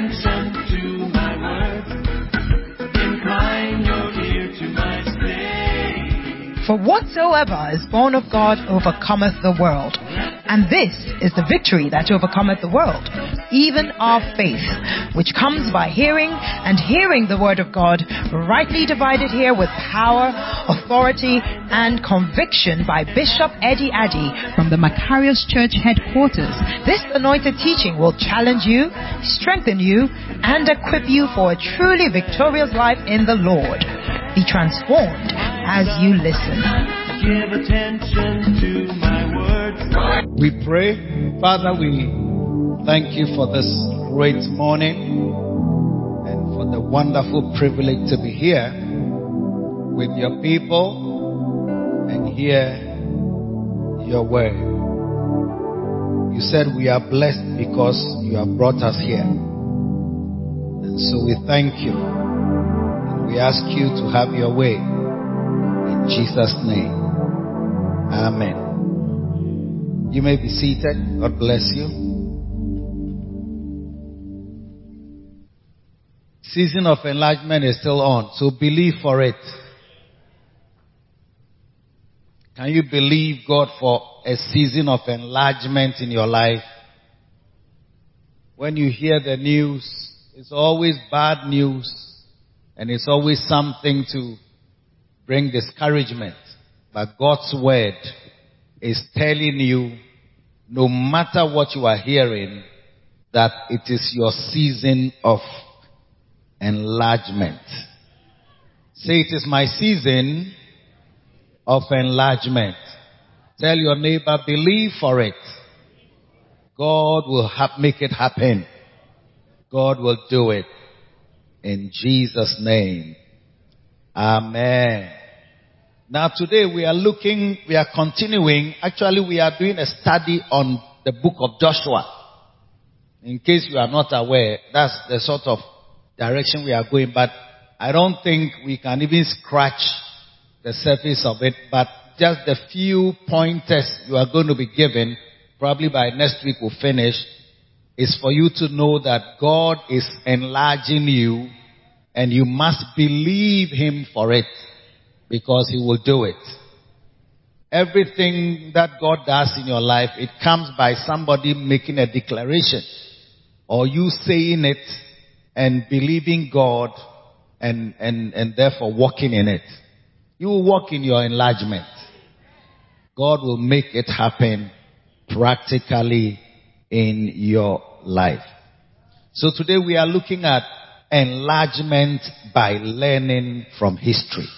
attention to my words. Incline your ear to my saying. For whatsoever is born of God overcometh the world. And this is the victory that overcometh the world, even our faith, which comes by hearing, and hearing the word of God, rightly divided here with power, authority, and conviction by Bishop Eddie Addy from the Macarius Church headquarters. This anointed teaching will challenge you, strengthen you, and equip you for a truly victorious life in the Lord. Be transformed as you listen. Give attention to my words. We pray, Father, we thank you for this great morning and for the wonderful privilege to be here with your people and hear your word. You said we are blessed because you have brought us here. And so we thank you. And we ask you to have your way. In Jesus' name. Amen. You may be seated. God bless you. Season of enlargement is still on, so believe for it. Can you believe God for a season of enlargement in your life? When you hear the news, it's always bad news, and it's always something to bring discouragement. But God's word is telling you, no matter what you are hearing, that it is your season of enlargement. Say, it is my season of enlargement. Tell your neighbor, believe for it. God will make it happen. God will do it. In Jesus' name. Amen. Now today we are continuing, actually we are doing a study on the book of Joshua. In case you are not aware, that's the sort of direction we are going, but I don't think we can even scratch the surface of it, but just the few pointers you are going to be given, probably by next week we'll finish, is for you to know that God is enlarging you and you must believe Him for it. Because He will do it. Everything that God does in your life, it comes by somebody making a declaration. Or you saying it and believing God and therefore walking in it. You will walk in your enlargement. God will make it happen practically in your life. So today we are looking at enlargement by learning from history.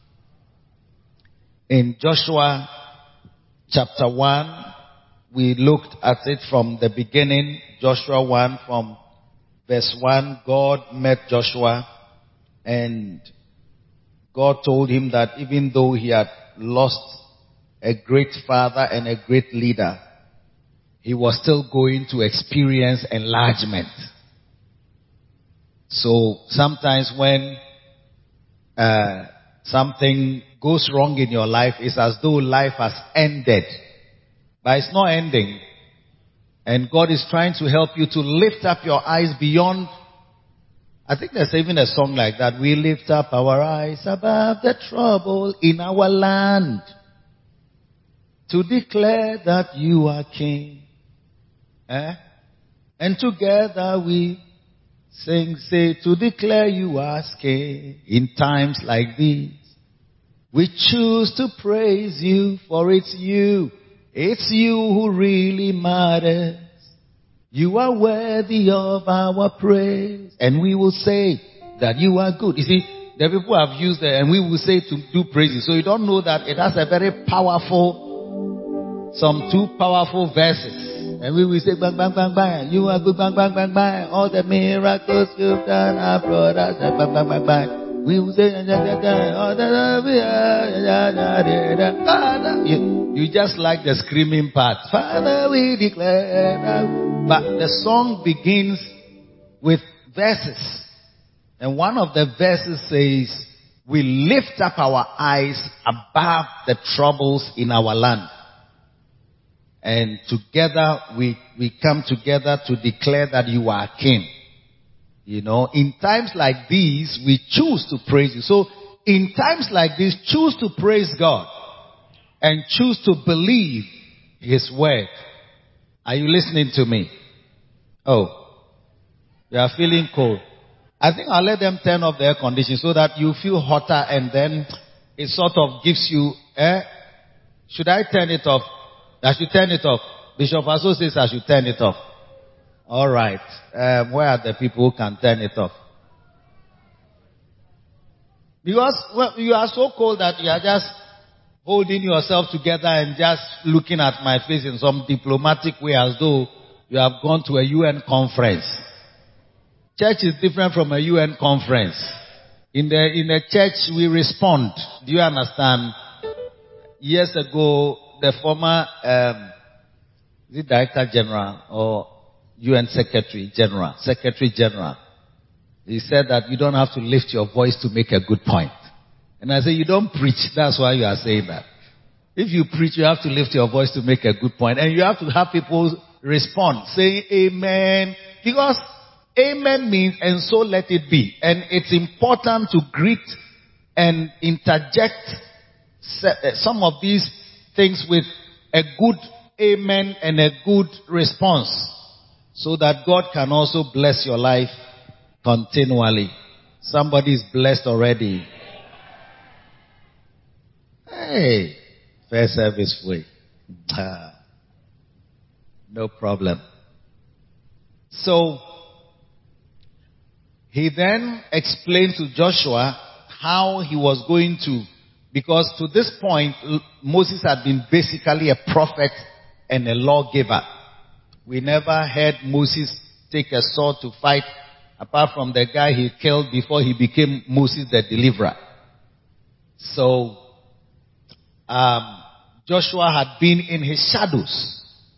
In Joshua chapter 1, we looked at it from the beginning. Joshua 1 from verse 1, God met Joshua and God told him that even though he had lost a great father and a great leader, he was still going to experience enlargement. So sometimes when something goes wrong in your life, it's as though life has ended. But it's not ending. And God is trying to help you to lift up your eyes beyond. I think there's even a song like that. We lift up our eyes above the trouble in our land to declare that you are King. And together we sing, say, to declare you are King in times like these. We choose to praise you, for it's you who really matters. You are worthy of our praise. And we will say that you are good. You see, the people have used it, and we will say to do praises. So you don't know that it has a very powerful, some two powerful verses. And we will say, bang, bang, bang, bang. You are good, bang, bang, bang, bang. All the miracles you've done have brought us, bang, bang, bang, bang. We will say, you just like the screaming part. Father, we declare. But the song begins with verses. And one of the verses says, we lift up our eyes above the troubles in our land. And together we come together to declare that you are King. In times like these, we choose to praise you. So, in times like this, choose to praise God and choose to believe His word. Are you listening to me? Oh, you are feeling cold. I think I'll let them turn off the air conditioning so that you feel hotter and then it sort of gives you, should I turn it off? I should turn it off. Bishop Aso says I should turn it off. Alright. Where are the people who can turn it off? Because you are so cold that you are just holding yourself together and just looking at my face in some diplomatic way as though you have gone to a UN conference. Church is different from a UN conference. In the church, we respond. Do you understand? Years ago, the former, is it Director General or UN Secretary General, he said that you don't have to lift your voice to make a good point. And I say, you don't preach. That's why you are saying that. If you preach, you have to lift your voice to make a good point. And you have to have people respond, saying amen. Because amen means, and so let it be. And it's important to greet and interject some of these things with a good amen and a good response, so that God can also bless your life continually. Somebody is blessed already. Hey, first service way. No problem. So, he then explained to Joshua how he was going to, because to this point, Moses had been basically a prophet and a lawgiver. We never heard Moses take a sword to fight, apart from the guy he killed before he became Moses the deliverer. So, Joshua had been in his shadows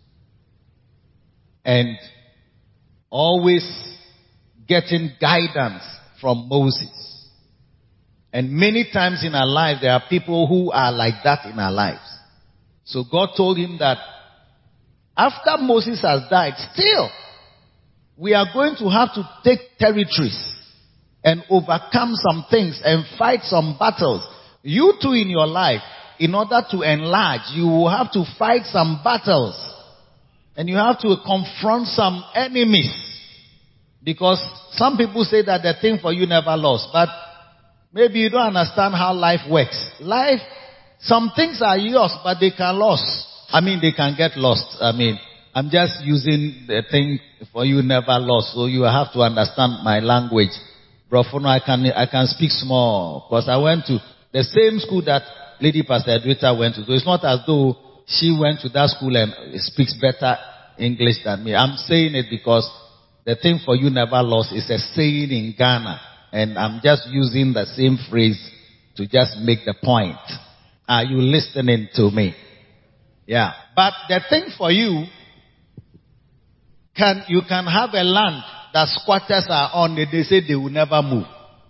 and always getting guidance from Moses. And many times in our life, there are people who are like that in our lives. So God told him that after Moses has died, still, we are going to have to take territories and overcome some things and fight some battles. You too in your life, in order to enlarge, you will have to fight some battles. And you have to confront some enemies. Because some people say that the thing for you never lost. But maybe you don't understand how life works. Life, some things are yours, but they can lose. They can get lost. I'm just using the thing for you never lost. So you have to understand my language. Brofono, I can speak small. Because I went to the same school that Lady Pastor Edwita went to. So it's not as though she went to that school and speaks better English than me. I'm saying it because the thing for you never lost is a saying in Ghana. And I'm just using the same phrase to just make the point. Are you listening to me? Yeah. But the thing for you, you can have a land that squatters are on it. They say they will never move.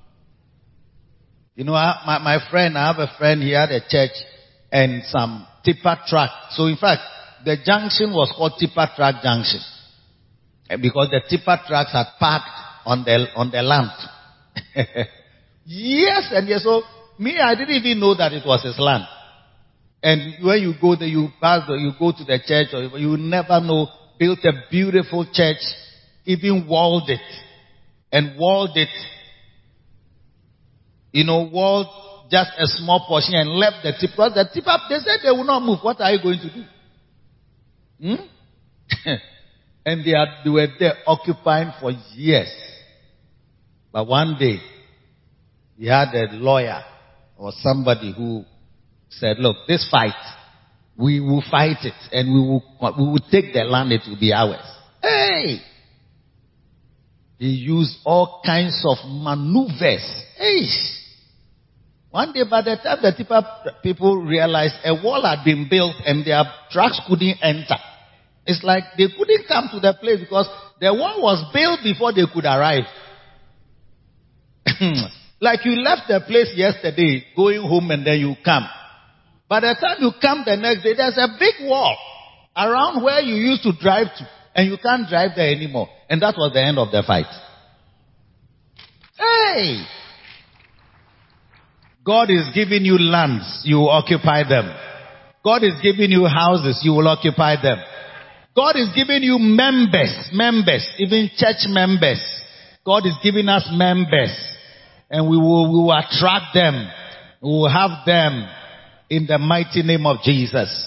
My friend, I have a friend, he had a church and some tipper track. So in fact, the junction was called Tipper Track Junction. Because the tipper trucks had parked on the land. Yes, and yes. So I didn't even know that it was his land. And when you go there, you pass, you go to the church, or you never know. Built a beautiful church, even walled it, walled just a small portion and left the tipper. The tipper, they said they will not move. What are you going to do? And they were there occupying for years. But one day, he had a lawyer or somebody who said, look, this fight, we will fight it and we will take the land, it will be ours. Hey! He used all kinds of maneuvers. Hey! One day, by the time the tipper people realized a wall had been built and their trucks couldn't enter. It's like they couldn't come to the place because the wall was built before they could arrive. Like you left the place yesterday, going home and then you come. By the time you come the next day, there's a big wall around where you used to drive to. And you can't drive there anymore. And that was the end of the fight. Hey! God is giving you lands, you will occupy them. God is giving you houses, you will occupy them. God is giving you members, even church members. God is giving us members. And we will attract them. We will have them in the mighty name of Jesus.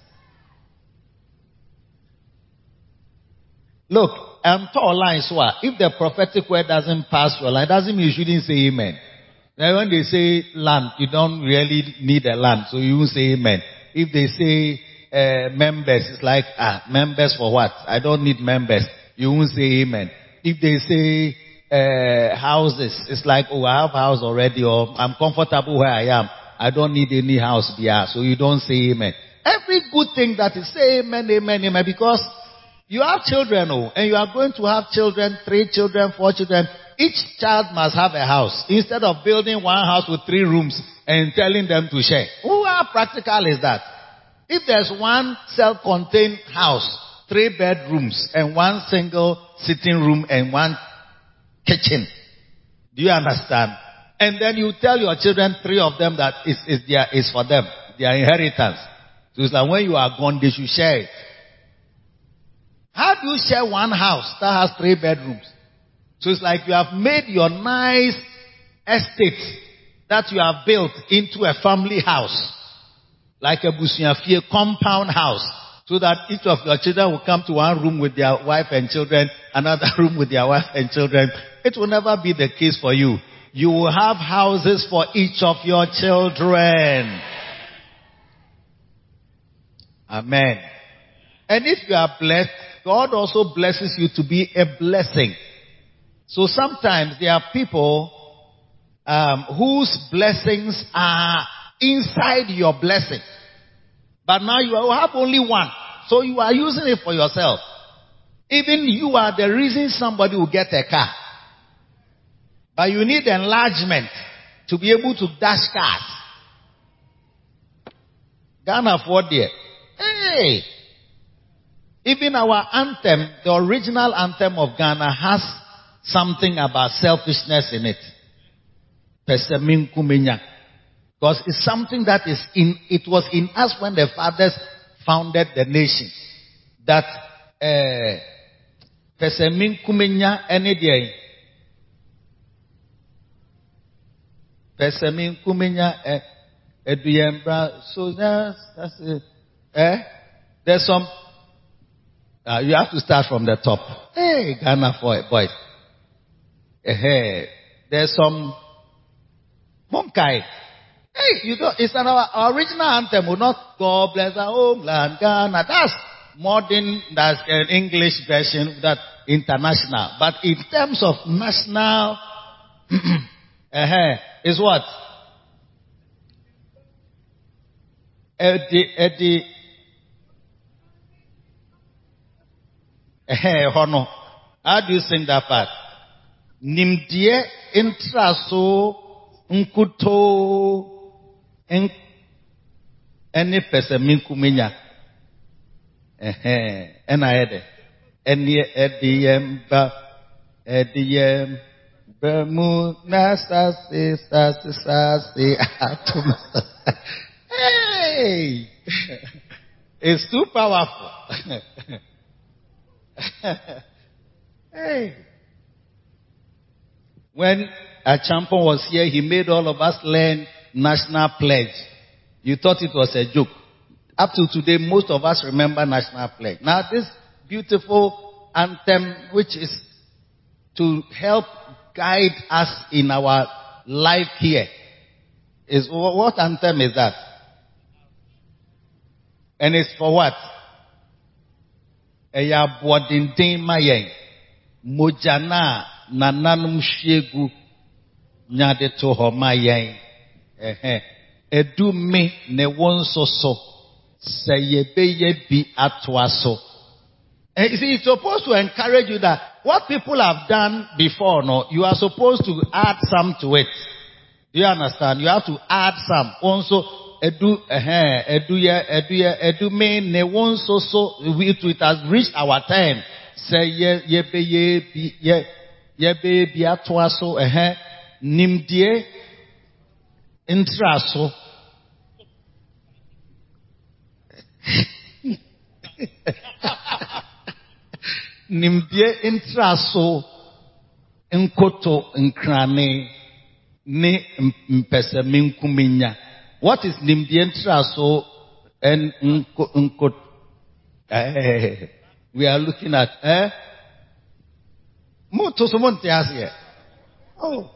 Look, I'm tall lines. If the prophetic word doesn't pass your line, doesn't mean you shouldn't say amen. Now when they say land, you don't really need a land, so you won't say amen. If they say members, it's like, members for what? I don't need members. You won't say amen. If they say houses, it's like, oh, I have a house already, or I'm comfortable where I am. I don't need any house there, so you don't say amen. Every good thing that is say amen, amen, amen, because you have children, and you are going to have children, 3 children, 4 children. Each child must have a house. Instead of building one house with 3 rooms and telling them to share. How practical is that? If there's one self-contained house, 3 bedrooms, and 1 single sitting room and 1 kitchen. Do you understand? And then you tell your children, 3 of them, that is for them, their inheritance. So it's like when you are gone, they should share it. How do you share one house that has 3 bedrooms? So it's like you have made your nice estate that you have built into a family house. Like a busuafie compound house. So that each of your children will come to one room with their wife and children, another room with their wife and children. It will never be the case for you. You will have houses for each of your children. Amen. And if you are blessed, God also blesses you to be a blessing. So sometimes there are people whose blessings are inside your blessing. But now you have only one. So you are using it for yourself. Even you are the reason somebody will get a car. But you need enlargement to be able to dash cars. Ghana afford it. Hey! Even our anthem, the original anthem of Ghana, has something about selfishness in it. Pesemin kumenya. Because it's something that is it was in us when the fathers founded the nation. That Pesemin kumenya any day. Pesemin kumenya eduyembra. So that's it. There's some you have to start from the top. Hey, Ghana boys. There's some Monkai. Hey, you don't, it's our original anthem. Will not God bless our homeland, Ghana. That's modern, that's an English version, that international. But in terms of national, is what? Hono. How do you sing that part? Nimdie intraso nkuto any person kumenya. Ena eni ediyemba bemu nasasi atum. Hey, it's too powerful. Hey. When Achampon was here, he made all of us learn National Pledge. You thought it was a joke. Up to today, most of us remember National Pledge. Now, this beautiful anthem, which is to help guide us in our life here, is what anthem is that? And it's for what? Eya bodindin mayen mojana nananum shegu nyade to ho mayen edu me ne wonso so seyebeye bi atwaso. And you see, it's supposed to encourage you that what people have done before, no, you are supposed to add some to it. Do you understand? You have to add some. Also, edu me ne won so it has reached our time. Say ye be atoa so Nimdie intraso. Nimdie intraso nkoto nkrane ne mpese minkuminya. What is nimdie intraso and nkot? We are looking at Moto somonte here. Oh.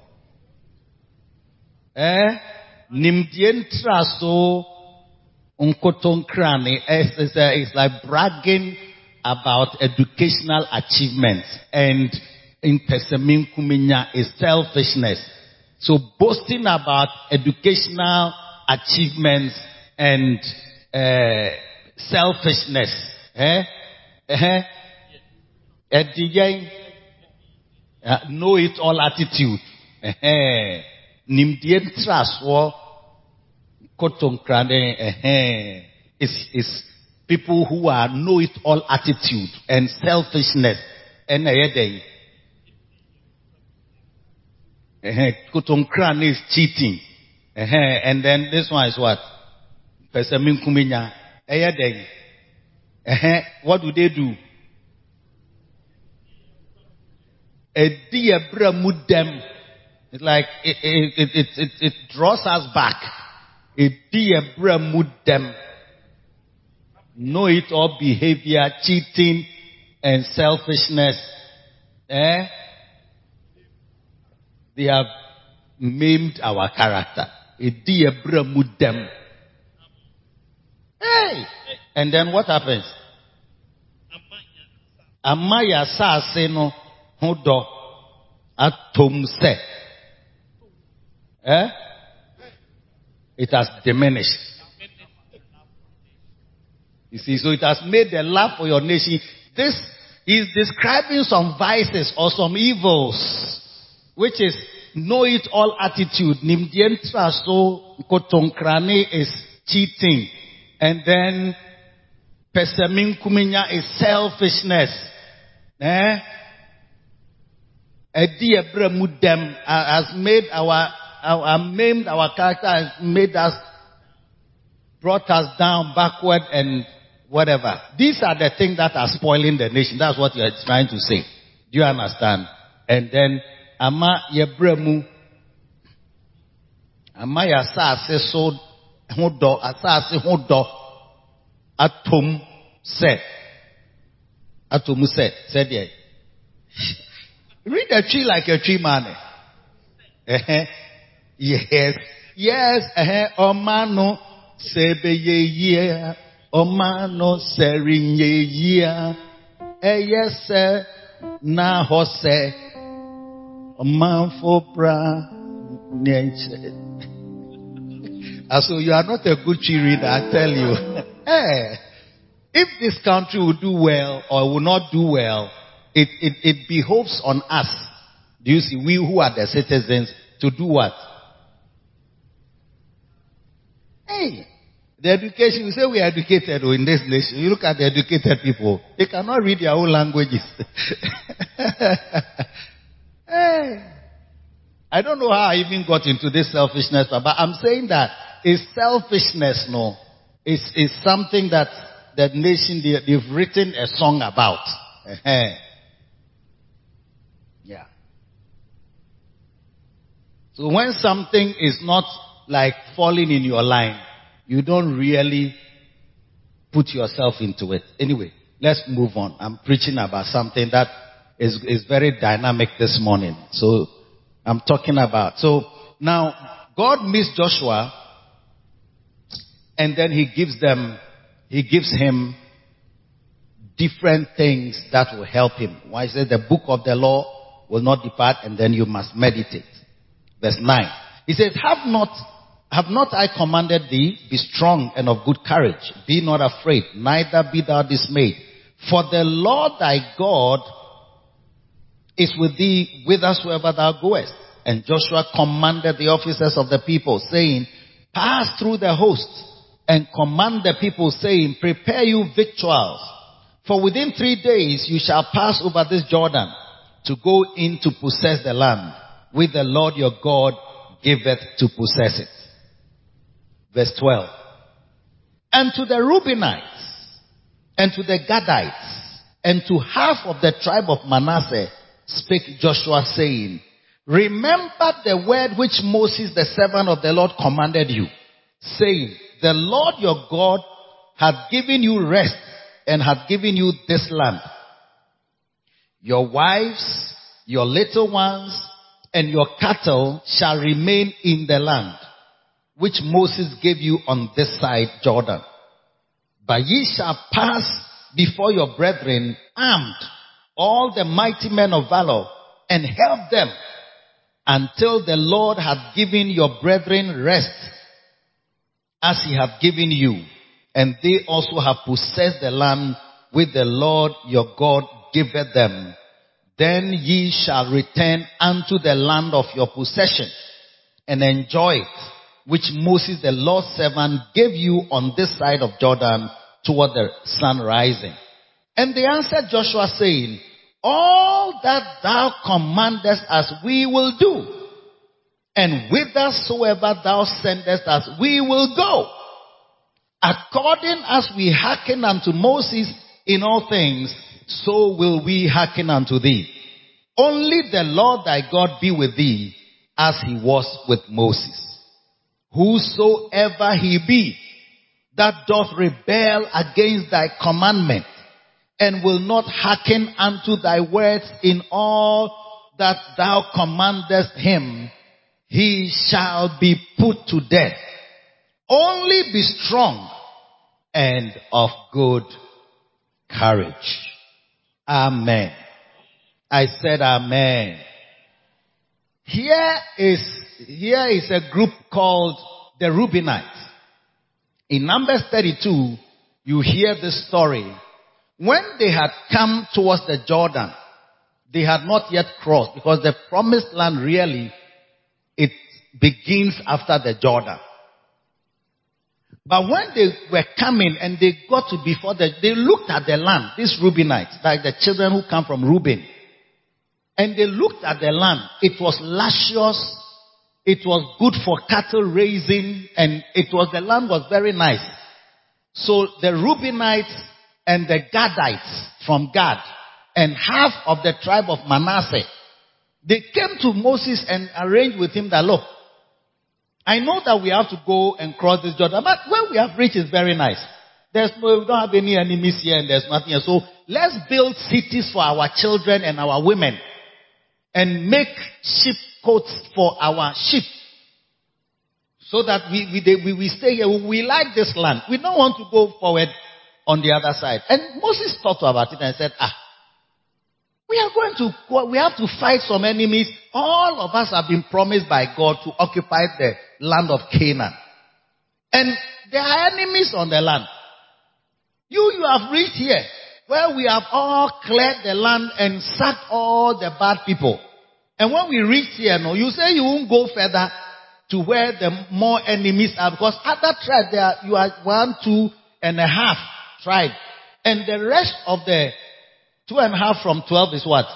Nimdie intraso nkoto nkrane is like bragging about educational achievements, and in Pesemin Kuminya is selfishness. So boasting about educational achievements and selfishness. Know it all attitude. Nimdien traswo kotongkrane is people who are know it all attitude and selfishness. Kotongkrane is cheating. And then this one is what? Pesemin kuminya. What do they do? It's like it draws us back. Know it all behavior, cheating and selfishness. They have maimed our character. Hey! And then what happens? Amaya sa se no hodo atom se. It has diminished. You see, so it has made the love for your nation. This is describing some vices or some evils, which is know it all attitude. Nimdientra so kotongkrane is cheating. And then Pesemin kuminya is selfishness. Mudem has made maimed our character, has made us, brought us down, backward, and whatever. These are the things that are spoiling the nation. That's what you're trying to say. Do you understand? And then ama yebremu, ama yasase so hodo, asase hodo, atom se, said ye. Read a tree like a tree man. Yes, omano sebe ye, omano serinye ye, yes, na hose, oman bra nature. So you are not a good tree reader, I tell you. If this country will do well or will not do well, it behoves on us. Do you see? We who are the citizens to do what? Hey, the education, we say we are educated in this nation. You look at the educated people, they cannot read their own languages. Hey, I don't know how I even got into this selfishness, but I'm saying that it's selfishness, no. It's something that the nation, they've written a song about. Yeah. So when something is not like falling in your line, you don't really put yourself into it. Anyway, let's move on. I'm preaching about something that is very dynamic this morning. So I'm talking about. So now God meets Joshua and then he gives him different things that will help him. Why he said the book of the law will not depart and then you must meditate. Verse 9. He says, Have not I commanded thee, be strong and of good courage. Be not afraid, neither be thou dismayed. For the Lord thy God is with thee whithersoever thou goest. And Joshua commanded the officers of the people, saying, Pass through the host and command the people, saying, Prepare you victuals. For within 3 days you shall pass over this Jordan to go in to possess the land, which the Lord your God giveth to possess it. Verse 12. And to the Reubenites, and to the Gadites, and to half of the tribe of Manasseh spake Joshua, saying, remember the word which Moses the servant of the Lord commanded you, saying, the Lord your God hath given you rest, and hath given you this land. Your wives, your little ones, and your cattle shall remain in the land, which Moses gave you on this side Jordan. But ye shall pass before your brethren armed, all the mighty men of valor, and help them until the Lord hath given your brethren rest, as he hath given you, and they also have possessed the land which the Lord your God giveth them. Then ye shall return unto the land of your possession, and enjoy it, which Moses the Lord's servant gave you on this side of Jordan toward the sun rising. And they answered Joshua, saying, all that thou commandest us we will do, and whithersoever thou sendest us we will go, according as we hearken unto Moses in all things, so will we hearken unto thee. Only the Lord thy God be with thee, as he was with Moses. Whosoever he be that doth rebel against thy commandment, and will not hearken unto thy words in all that thou commandest him, he shall be put to death. Only be strong and of good courage. Amen. I said amen. Here is a group called the Reubenites. In Numbers 32, you hear this story. When they had come towards the Jordan, they had not yet crossed, because the promised land really, it begins after the Jordan. But when they were coming and they got to before they looked at the land, these Reubenites, like the children who come from Reuben. And they looked at the land. It was luscious. It was good for cattle raising, and the land was very nice. So the Reubenites and the Gadites from Gad and half of the tribe of Manasseh, they came to Moses and arranged with him that, look, I know that we have to go and cross this Jordan, but where we have reached is very nice. We don't have any enemies here and there's nothing here. So let's build cities for our children and our women and make sheep coats for our sheep, so that we stay here. We like this land. We don't want to go forward on the other side. And Moses thought about it and said, we have to fight some enemies. All of us have been promised by God to occupy the land of Canaan. And there are enemies on the land. You have reached here, where we have all cleared the land and sacked all the bad people. And when we reach here, you say you won't go further to where the more enemies are, because other tribes, you are 1, 2.5 tribes. And the rest of the 2.5 from 12 is what?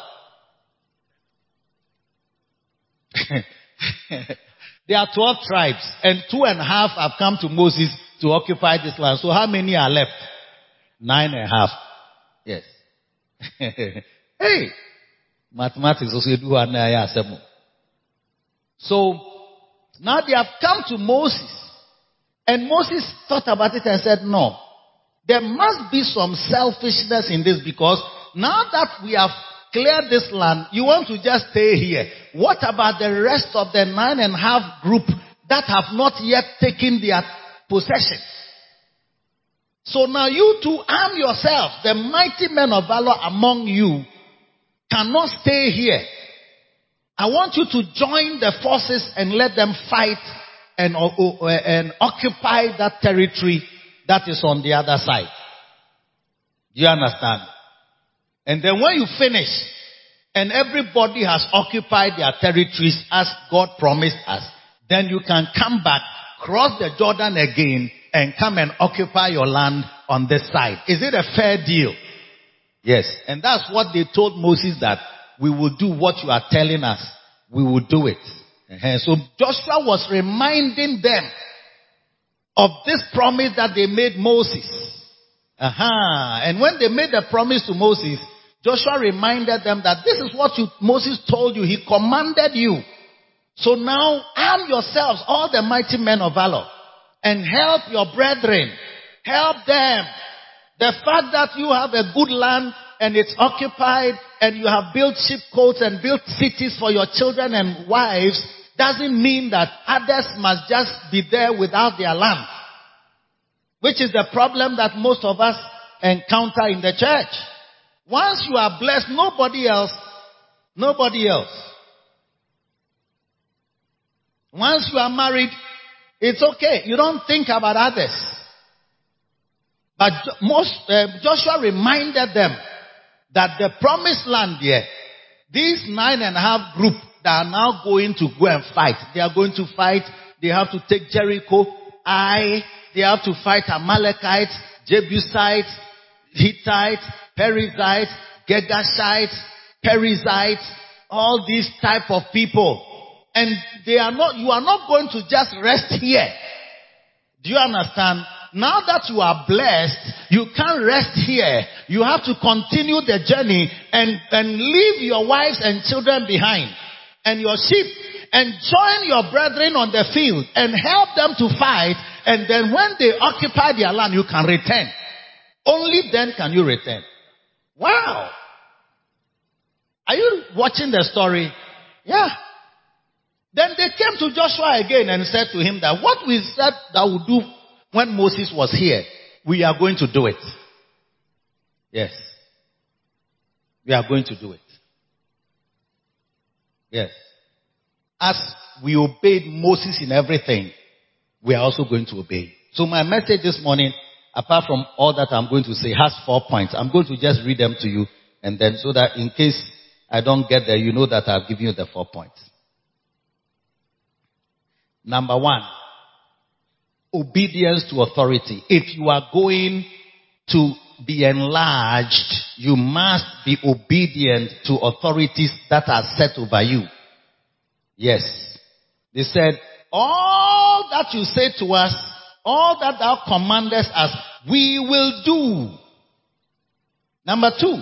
There are 12 tribes, and 2.5 have come to Moses to occupy this land. So how many are left? 9.5. Yes. Hey, mathematics also do one. So now they have come to Moses, and Moses thought about it and said, no, there must be some selfishness in this, because now that we have cleared this land, you want to just stay here. What about the rest of the 9.5 group that have not yet taken their possession? So now you two arm yourselves. The mighty men of valor among you cannot stay here. I want you to join the forces and let them fight and occupy that territory that is on the other side. Do you understand? And then when you finish and everybody has occupied their territories as God promised us, then you can come back, cross the Jordan again, and come and occupy your land on this side. Is it a fair deal? Yes. And that's what they told Moses, that we will do what you are telling us we will do it. So Joshua was reminding them of this promise that they made Moses. And when they made the promise to Moses, Joshua reminded them that this is what Moses told you. He commanded you. So now arm yourselves, all the mighty men of valor, and help your brethren. Help them. The fact that you have a good land and it's occupied and you have built sheepcotes and built cities for your children and wives doesn't mean that others must just be there without their land. Which is the problem that most of us encounter in the church. Once you are blessed, nobody else. Once you are married, it's okay. You don't think about others. But Joshua reminded them that the promised land here, these 9.5 group that are now going to go and fight. They are going to fight. They have to take Jericho, they have to fight Amalekites, Jebusites, Hittites, Perizzites, Girgashites, Perizzites, all these type of people. And you are not going to just rest here. Do you understand? Now that you are blessed, you can't rest here. You have to continue the journey and leave your wives and children behind and your sheep and join your brethren on the field and help them to fight. And then when they occupy their land, you can return. Only then can you return. Wow. Are you watching the story? Yeah. Then they came to Joshua again and said to him that what we said that would do when Moses was here, we are going to do it. Yes. We are going to do it. Yes. As we obeyed Moses in everything, we are also going to obey. So my message this morning, apart from all that I'm going to say, has 4 points. I'm going to just read them to you, and then so that in case I don't get there, you know that I've given you the 4 points. Number 1, obedience to authority. If you are going to be enlarged, you must be obedient to authorities that are set over you. Yes. They said, all that you say to us, all that thou commandest us, we will do. Number 2,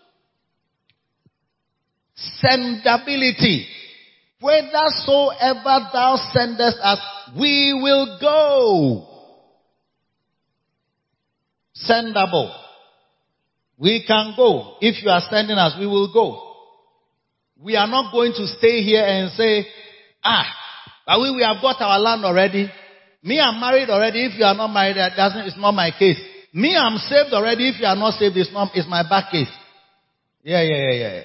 sendability. Whithersoever thou sendest us, we will go. Sendable. We can go. If you are sending us, we will go. We are not going to stay here and say, but we have got our land already. Me, I'm married already. If you are not married, it's not my case. Me, I'm saved already. If you are not saved, it's my back case. Yeah.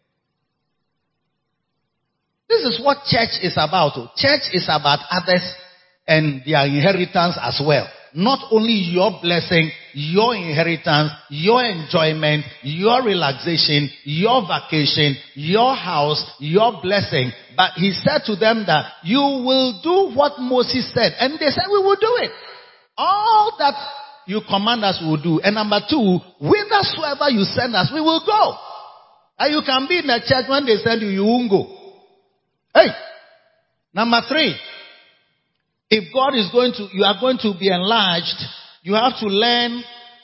This is what church is about. Church is about others and their inheritance as well. Not only your blessing, your inheritance, your enjoyment, your relaxation, your vacation, your house, your blessing. But he said to them that you will do what Moses said. And they said, we will do it. All that you command us, we will do. And number 2, whithersoever you send us, we will go. And you can be in a church when they send you, you won't go. Hey. Number 3. If God is you are going to be enlarged, you have to learn,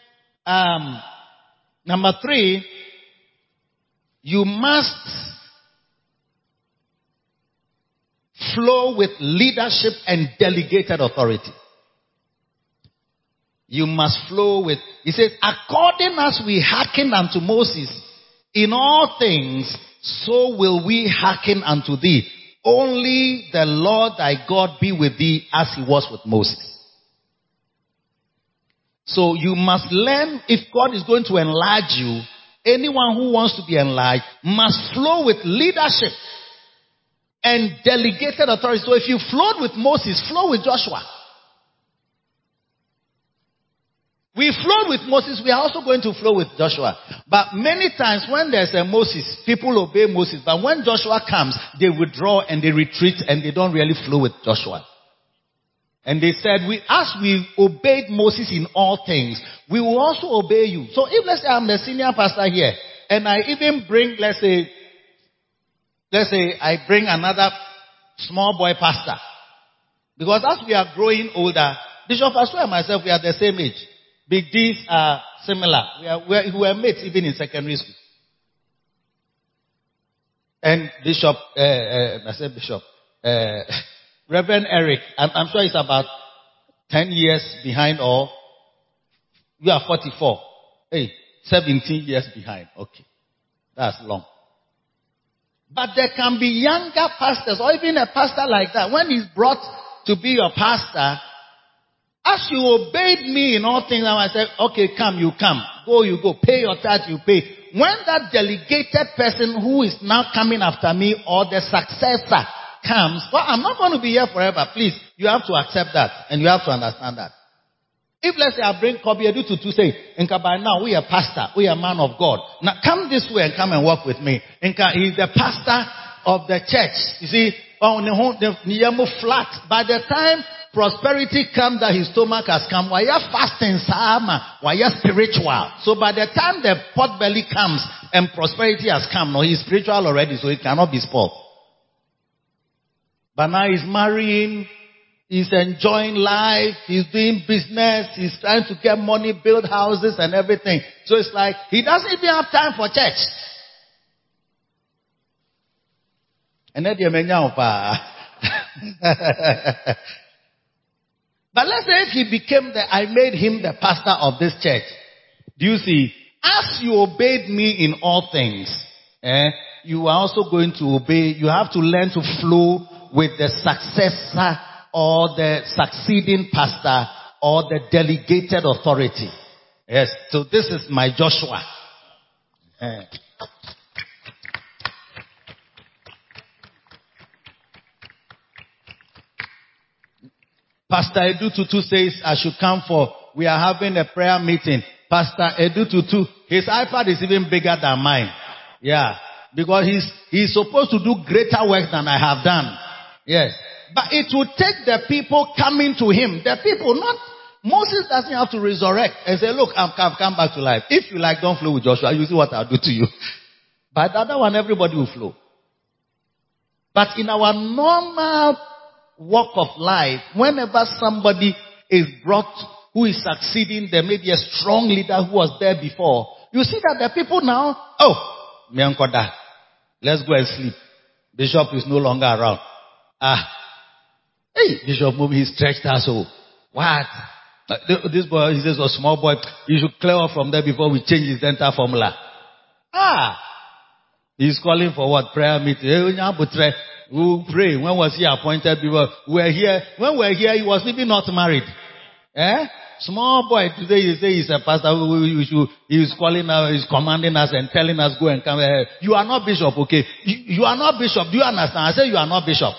number 3, you must flow with leadership and delegated authority. You must flow with, he says, according as we hearken unto Moses in all things, so will we hearken unto thee. Only the Lord thy God be with thee as he was with Moses. So you must learn, if God is going to enlarge you, anyone who wants to be enlarged must flow with leadership and delegated authority. So if you flowed with Moses, flow with Joshua. We flowed with Moses, we are also going to flow with Joshua. But many times when there's a Moses, people obey Moses. But when Joshua comes, they withdraw and they retreat and they don't really flow with Joshua. And they said, as we obeyed Moses in all things, we will also obey you. So if, let's say, I'm the senior pastor here, and I even bring, let's say, let's say I bring another small boy pastor. Because as we are growing older, Bishop Asua and myself, we are the same age. Big D's are similar. We were mates even in secondary school. And Reverend Eric, I'm sure he's about 10 years behind, or you are 44. Hey, 17 years behind. Okay. That's long. But there can be younger pastors, or even a pastor like that. When he's brought to be your pastor, as you obeyed me in all things, I said, okay, come, you come. Go, you go. Pay your tithe, you pay. When that delegated person who is now coming after me, or the successor comes, well, I'm not going to be here forever. Please, you have to accept that, and you have to understand that. If, let's say, I bring Kobe Edu to say, Nka, by now, we are pastor, we are man of God. Now, come this way and come and work with me. Nka, he's the pastor of the church. You see, the flat. By the time prosperity comes, that his stomach has come, why are fasting, why are spiritual? So by the time the pot belly comes and prosperity has come, no, he's spiritual already, so it cannot be spoiled. But now he's marrying, he's enjoying life, he's doing business, he's trying to get money, build houses and everything. So it's like, he doesn't even have time for church. And then but let's say if he became I made him the pastor of this church. Do you see? As you obeyed me in all things, you are also going to obey. You have to learn to flow with the successor or the succeeding pastor or the delegated authority. Yes. So this is my Joshua. Pastor Edu Tutu says I should come we are having a prayer meeting. Pastor Edu Tutu, his iPad is even bigger than mine. Yeah. Because he's supposed to do greater work than I have done. Yes. But it will take the people coming to him. The people, not, Moses doesn't have to resurrect and say, look, I've come back to life. If you like, don't flow with Joshua. You see what I'll do to you. But the other one, everybody will flow. But in our normal walk of life, whenever somebody is brought who is succeeding, there may be a strong leader who was there before. You see that the people now, let's go and sleep. Bishop is no longer around. Hey, Bishop movie, he stretched us. Oh, what? This boy, he says, a small boy, you should clear off from there before we change his dental formula. He's calling for what? Prayer meeting. Who pray? When was he appointed? When we were here, he was even not married. Small boy, today you say he's a pastor. He's calling us, he's commanding us and telling us go and come. You are not bishop, okay? You are not bishop. Do you understand? I say you are not bishop.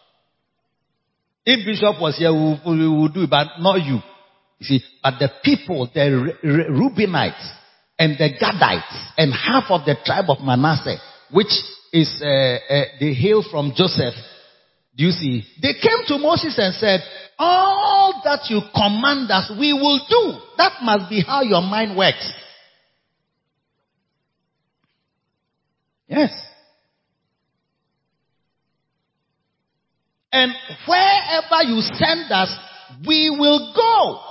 If bishop was here, we would do it, but not you. You see, but the people, the Reubenites and the Gadites and half of the tribe of Manasseh, which is they hail from Joseph. Do you see? They came to Moses and said, all that you command us, we will do. That must be how your mind works. Yes. And wherever you send us, we will go.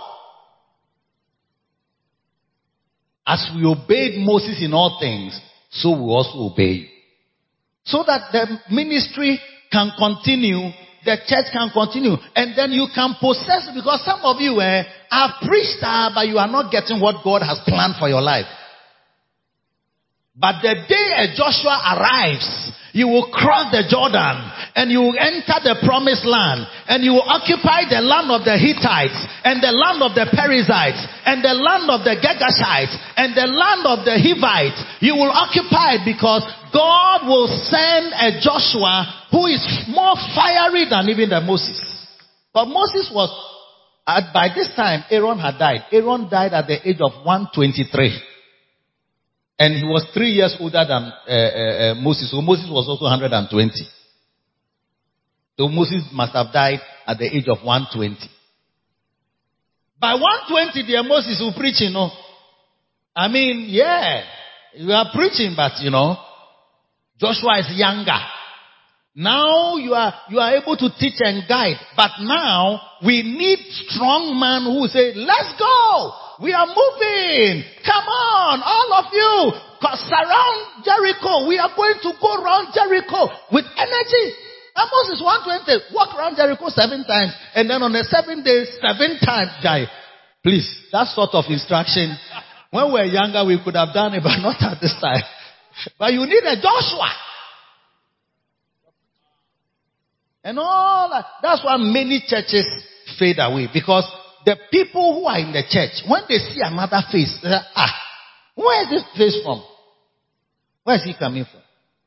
As we obeyed Moses in all things, so we also obey you. So that the ministry can continue, the church can continue, and then you can possess, because some of you are preached, but you are not getting what God has planned for your life. But the day Joshua arrives, you will cross the Jordan and you will enter the promised land and you will occupy the land of the Hittites and the land of the Perizzites and the land of the Girgashites and the land of the Hivites. You will occupy it because God will send a Joshua who is more fiery than even the Moses. But Moses was, by this time, Aaron had died. Aaron died at the age of 123. And he was 3 years older than Moses. So Moses was also 120. So Moses must have died at the age of 120. By 120, dear Moses will preach, you know. I mean, yeah, you are preaching, but you know, Joshua is younger. Now you are able to teach and guide. But now we need strong men who say, let's go. We are moving. Come on, all of you. Surround Jericho. We are going to go around Jericho with energy. Amos is 120. Walk around Jericho 7 times. And then on the 7th day, 7 times, guy. Please, that sort of instruction. When we were younger, we could have done it, but not at this time. But you need a Joshua. And all that. That's why many churches fade away. Because the people who are in the church, when they see another face, they say, where is this face from? Where is he coming from?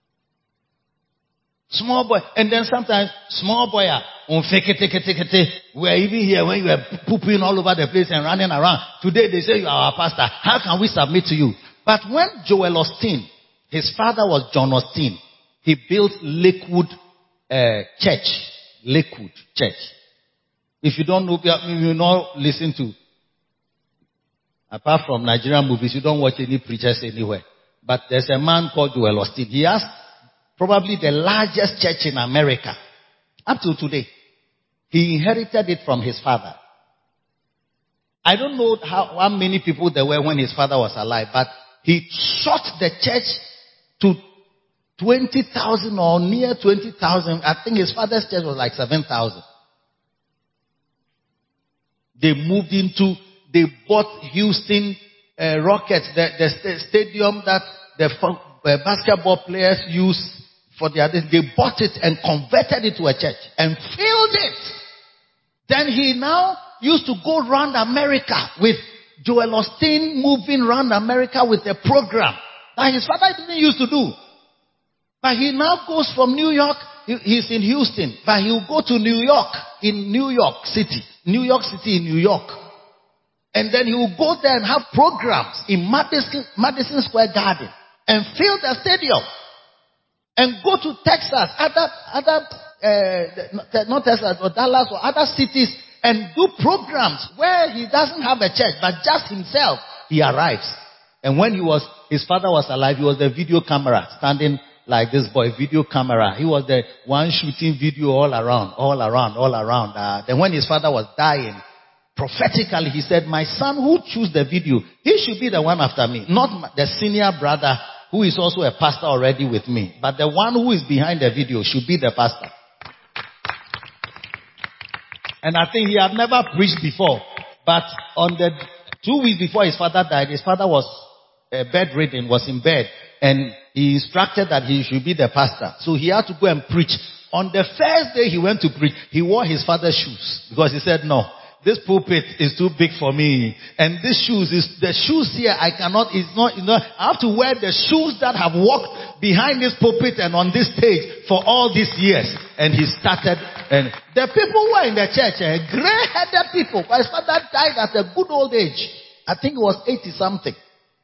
Small boy. And then sometimes, small boy, we're even here when you were pooping all over the place and running around. Today they say you are our pastor. How can we submit to you? But when Joel Osteen, his father was John Osteen, he built Lakewood Church. Lakewood Church. If you don't know, you will not listen to. Apart from Nigerian movies, you don't watch any preachers anywhere. But there's a man called Joel Osteen. He has probably the largest church in America. Up to today. He inherited it from his father. I don't know how many people there were when his father was alive, but he shot the church to 20,000 or near 20,000. I think his father's church was like 7,000. They bought Houston Rockets, the stadium that the basketball players use for their days. They bought it and converted it to a church and filled it. Then he now used to go around America with Joel Osteen, moving around America with a program that his father didn't used to do. But he now goes from New York. He's in Houston, but he'll go to New York, in New York City in New York. And then he will go there and have programs in Madison Square Garden and fill the stadium. And go to Texas, not Texas, or Dallas or other cities and do programs where he doesn't have a church, but just himself. He arrives. And when his father was alive, he was the video camera, standing like this boy, video camera. He was the one shooting video all around. Then when his father was dying, prophetically he said, my son who chose the video, he should be the one after me, not the senior brother who is also a pastor already with me. But the one who is behind the video should be the pastor. And I think he had never preached before. But on the 2 weeks before his father died, his father was bedridden, was in bed. And he instructed that he should be the pastor. So he had to go and preach. On the first day he went to preach, he wore his father's shoes. Because he said, no, this pulpit is too big for me. And the shoes here, I cannot, I have to wear the shoes that have walked behind this pulpit and on this stage for all these years. And he started, and the people who were in the church, gray-headed people, but his father died at a good old age. I think it was 80 something.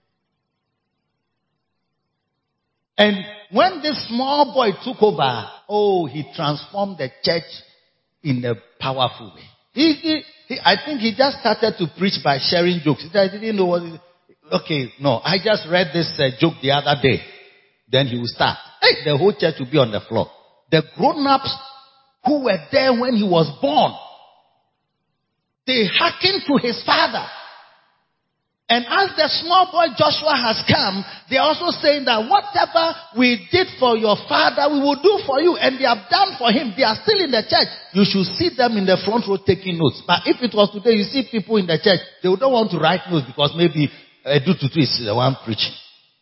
And when this small boy took over, he transformed the church in a powerful way. I think he just started to preach by sharing jokes. I didn't know what I just read this joke the other day. Then he will start. The whole church will be on the floor. The grown-ups who were there when he was born, they hearkened to his father. And as the small boy Joshua has come, they are also saying that whatever we did for your father, we will do for you. And they have done for him. They are still in the church. You should see them in the front row taking notes. But if it was today, you see people in the church, they don't want to write notes because maybe Edu Tutu is the one preaching.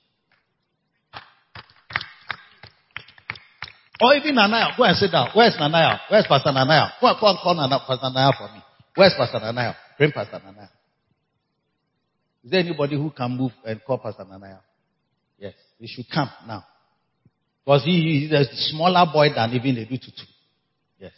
Or even Nanaya. Go and sit down. Where's Nanaya? Where's Pastor Nanaya? Go and call Pastor Nanaya for me. Where's Pastor Nanaya? Bring Pastor Nanaya. Is there anybody who can move and call Pastor Nanaya? Yes, he should come now. Because he is a smaller boy than even Edu Tutu. Yes.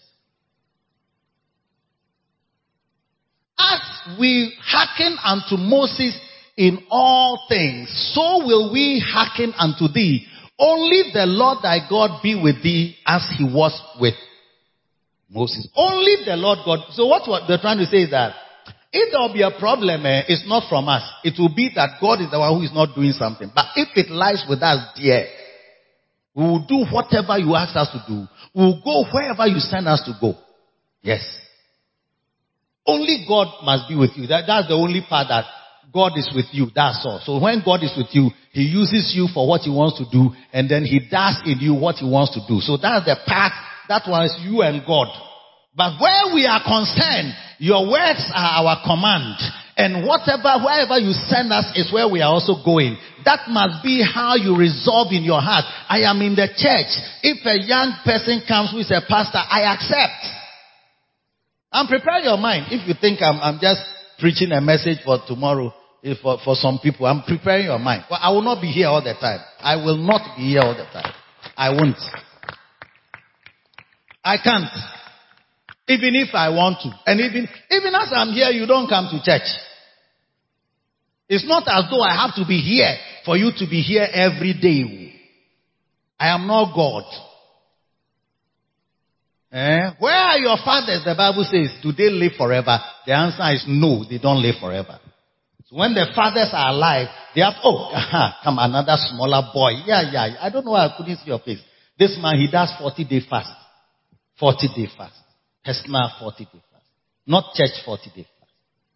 As we hearken unto Moses in all things, so will we hearken unto thee. Only the Lord thy God be with thee as he was with Moses. Only the Lord God. So what they're trying to say is that if there will be a problem, it's not from us. It will be that God is the one who is not doing something. But if it lies with us, dear, We will do whatever you ask us to do. We will go wherever you send us to go. Yes. Only God must be with you. That's the only part that God is with you. That's all. So when God is with you, He uses you for what He wants to do, and then He does in you what He wants to do. So that's the part, that one is you and God. But where we are concerned, your words are our command. And wherever you send us is where we are also going. That must be how you resolve in your heart. I am in the church. If a young person comes who is a pastor, I accept. And prepare your mind. If you think I'm just preaching a message for tomorrow, for some people, I'm preparing your mind. Well, I will not be here all the time. I will not be here all the time. I won't. I can't. Even if I want to. And even as I'm here, you don't come to church. It's not as though I have to be here for you to be here every day. I am not God. Where are your fathers? The Bible says, do they live forever? The answer is no, they don't live forever. So when the fathers are alive, they have, come another smaller boy. Yeah. I don't know why I couldn't see your face. This man, he does 40-day fast. 40-day fast. Personal 40-day fast. Not church 40-day fast.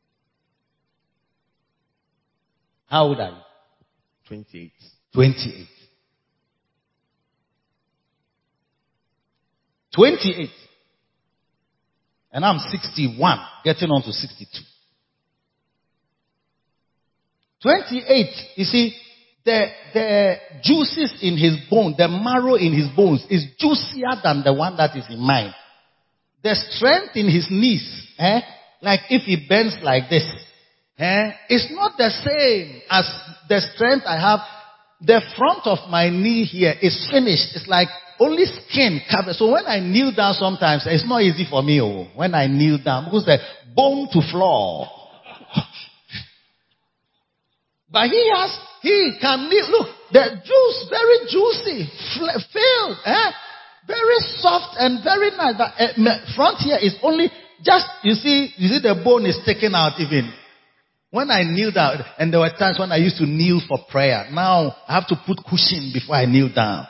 How old are you? 28. 28. 28. And I'm 61, getting on to 62. 28, you see, the juices in his bone, the marrow in his bones is juicier than the one that is in mine. The strength in his knees, like if he bends like this, it's not the same as the strength I have. The front of my knee here is finished. It's like only skin covered. So when I kneel down sometimes, it's not easy for me. When I kneel down, because the bone to floor. But he can kneel. Look, the juice, very juicy, filled, very soft and very nice. But front here is only just, you see the bone is taken out even. When I kneel down, and there were times when I used to kneel for prayer. Now I have to put cushion before I kneel down.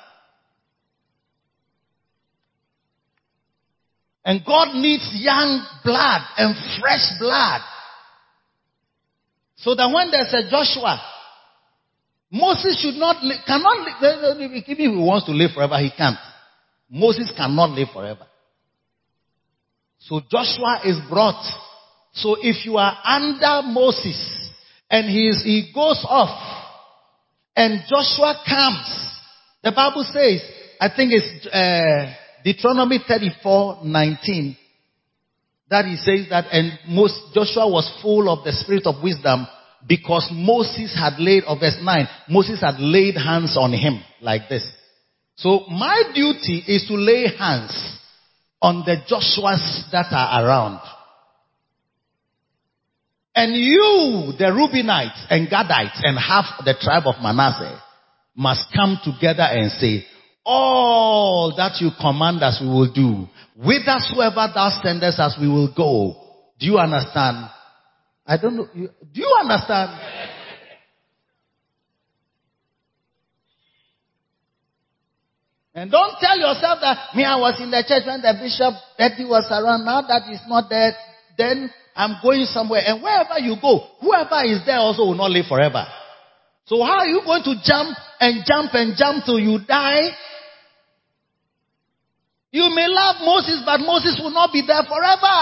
And God needs young blood and fresh blood. So that when there's a Joshua, Moses cannot live, even if he wants to live forever, he can't. Moses cannot live forever. So Joshua is brought. So if you are under Moses and he goes off and Joshua comes, the Bible says, I think it's Deuteronomy 34:19, that he says that, and Joshua was full of the spirit of wisdom because Moses had laid, or verse 9, Moses had laid hands on him like this. So my duty is to lay hands on the Joshuas that are around. And you, the Reubenites and Gadites and half the tribe of Manasseh, must come together and say, all that you command us we will do. Whithersoever thou sendest us we will go. Do you understand? I don't know. Do you understand? And don't tell yourself that, I was in the church when the Bishop Eddie was around. Now that he's not there, then I'm going somewhere. And wherever you go, whoever is there also will not live forever. So how are you going to jump and jump and jump till you die? You may love Moses, but Moses will not be there forever.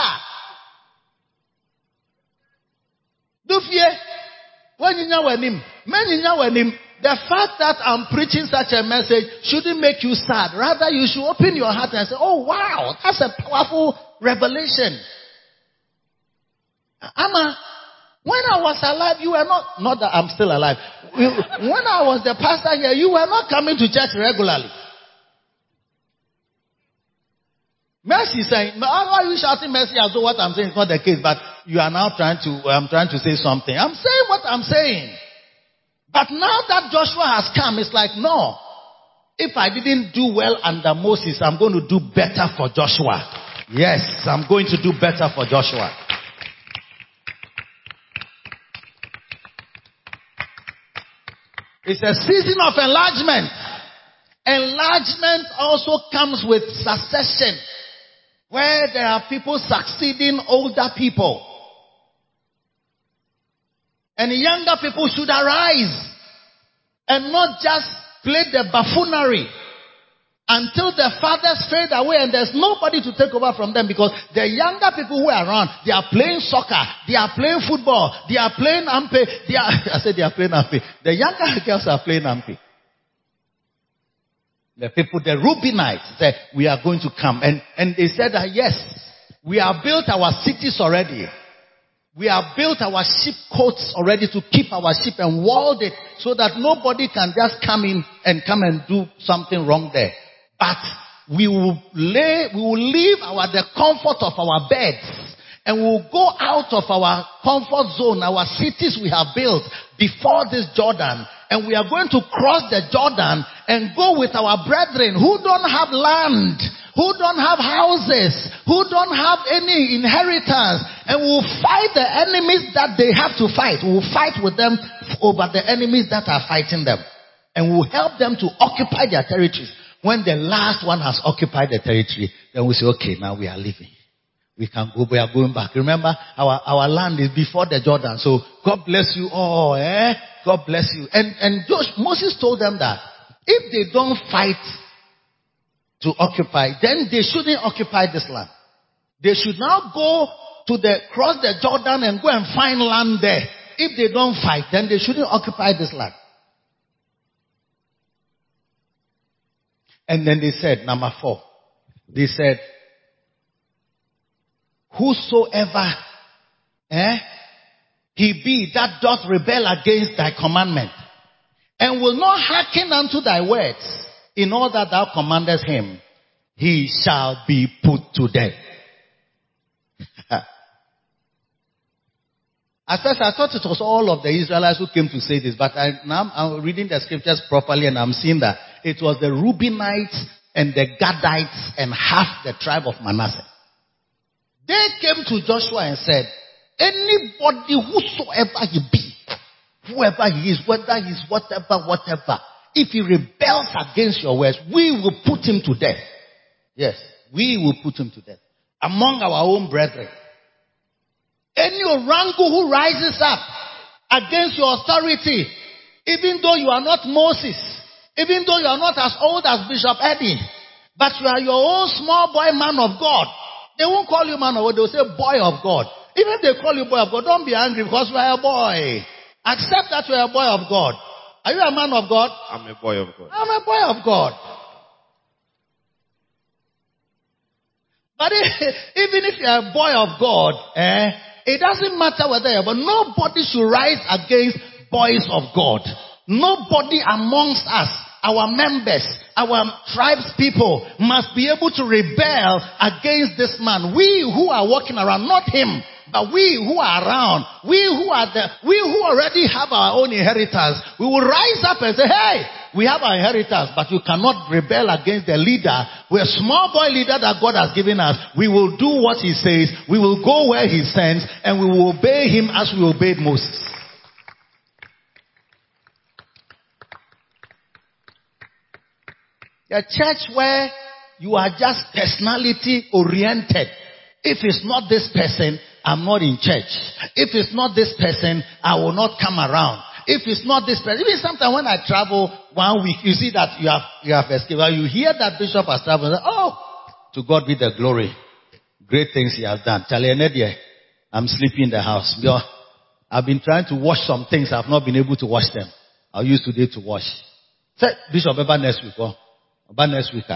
Do fear. When you know him, the fact that I'm preaching such a message shouldn't make you sad. Rather, you should open your heart and say, oh wow, that's a powerful revelation. Amma, when I was alive, you were not that I'm still alive. When I was the pastor here, you were not coming to church regularly. Mercy saying, why are you shouting mercy as though what I'm saying is not the case, but you are now I'm trying to say something. I'm saying what I'm saying. But now that Joshua has come, it's like, no. If I didn't do well under Moses, I'm going to do better for Joshua. Yes, I'm going to do better for Joshua. It's a season of enlargement. Enlargement. enlargement also comes with succession, where there are people succeeding older people. And younger people should arise and not just play the buffoonery until the fathers fade away and there's nobody to take over from them, because the younger people who are around, they are playing soccer, they are playing football, they are playing ampe, I said they are playing ampe. The younger girls are playing ampe. The people, the Reubenites said, we are going to come. And they said that yes, we have built our cities already. We have built our sheep cotes already to keep our sheep and walled it so that nobody can just come in and do something wrong there. But we will leave the comfort of our beds, and we will go out of our comfort zone, our cities we have built before this Jordan, and we are going to cross the Jordan and go with our brethren who don't have land, who don't have houses, who don't have any inheritance, and we'll fight the enemies that they have to fight. We'll fight with them over the enemies that are fighting them, and we'll help them to occupy their territories. When the last one has occupied the territory, then we say, okay, now we are leaving. We can go, we are going back. Remember, our land is before the Jordan. So God bless you all, God bless you. And Moses told them that if they don't fight to occupy, then they shouldn't occupy this land. They should now go to cross the Jordan and go and find land there. If they don't fight, then they shouldn't occupy this land. And then they said, number 4, they said, whosoever he be that doth rebel against thy commandment, and will not hearken unto thy words, in all that thou commandest him, he shall be put to death. At first I thought it was all of the Israelites who came to say this, but now I'm reading the scriptures properly and I'm seeing that it was the Reubenites and the Gadites and half the tribe of Manasseh. They came to Joshua and said, anybody whosoever he be, whoever he is, whether he's whatever, if he rebels against your words, we will put him to death. Yes, we will put him to death. Among our own brethren. Any Orango who rises up against your authority, even though you are not Moses, even though you are not as old as Bishop Eddie, but you are your own small boy man of God, they won't call you man of God, they'll say boy of God. Even if they call you boy of God, don't be angry because you are a boy. Accept that you are a boy of God. Are you a man of God? I'm a boy of God. I'm a boy of God. But even if you are a boy of God, it doesn't matter whether you're, but nobody should rise against boys of God. Nobody amongst us, our members, our tribes people must be able to rebel against this man. We who are walking around, not him, but we who are around, we who already have our own inheritance, we will rise up and say, hey, we have our inheritance, but you cannot rebel against the leader. We're a small boy leader that God has given us. We will do what he says. We will go where he sends, and we will obey him as we obeyed Moses. A church where you are just personality oriented. If it's not this person, I'm not in church. If it's not this person, I will not come around. If it's not this person, even sometimes when I travel 1 week, you see that you have escaped. You hear that bishop has traveled. Oh, to God be the glory. Great things he has done. I'm sleeping in the house. I've been trying to wash some things. I've not been able to wash them. I'll use today to wash. Say, Bishop, ever next week. About next week.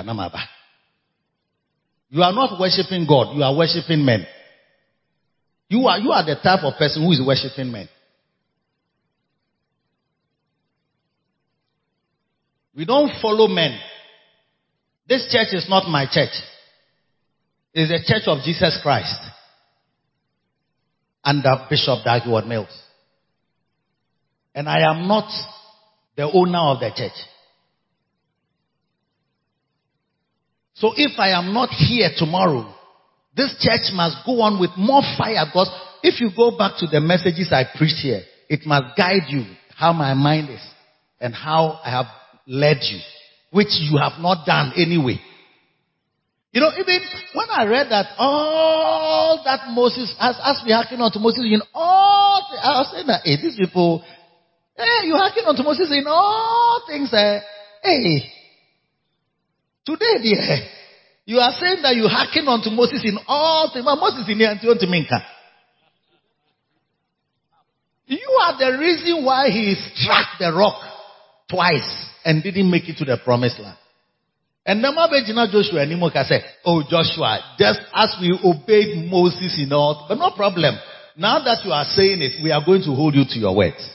You are not worshiping God. You are worshiping men. You are the type of person who is worshiping men. We don't follow men. This church is not my church. It is the church of Jesus Christ under Bishop Dag Heward-Mills. And I am not the owner of the church. So if I am not here tomorrow, this church must go on with more fire, because if you go back to the messages I preach here, it must guide you how my mind is and how I have led you. which you have not done anyway. You know, even when I read that all that Moses, as we hearken unto Moses in all, I was saying that, hey, these people, hey, you hearken unto Moses in all things, hey, today, dear, you are saying that you hearken unto Moses in all things, but Moses in here, to Minka. You are the reason why he struck the rock twice and didn't make it to the promised land. And the Mabejina Joshua anymore can say, oh Joshua, just as we obeyed Moses in all, but no problem. Now that you are saying it, we are going to hold you to your words.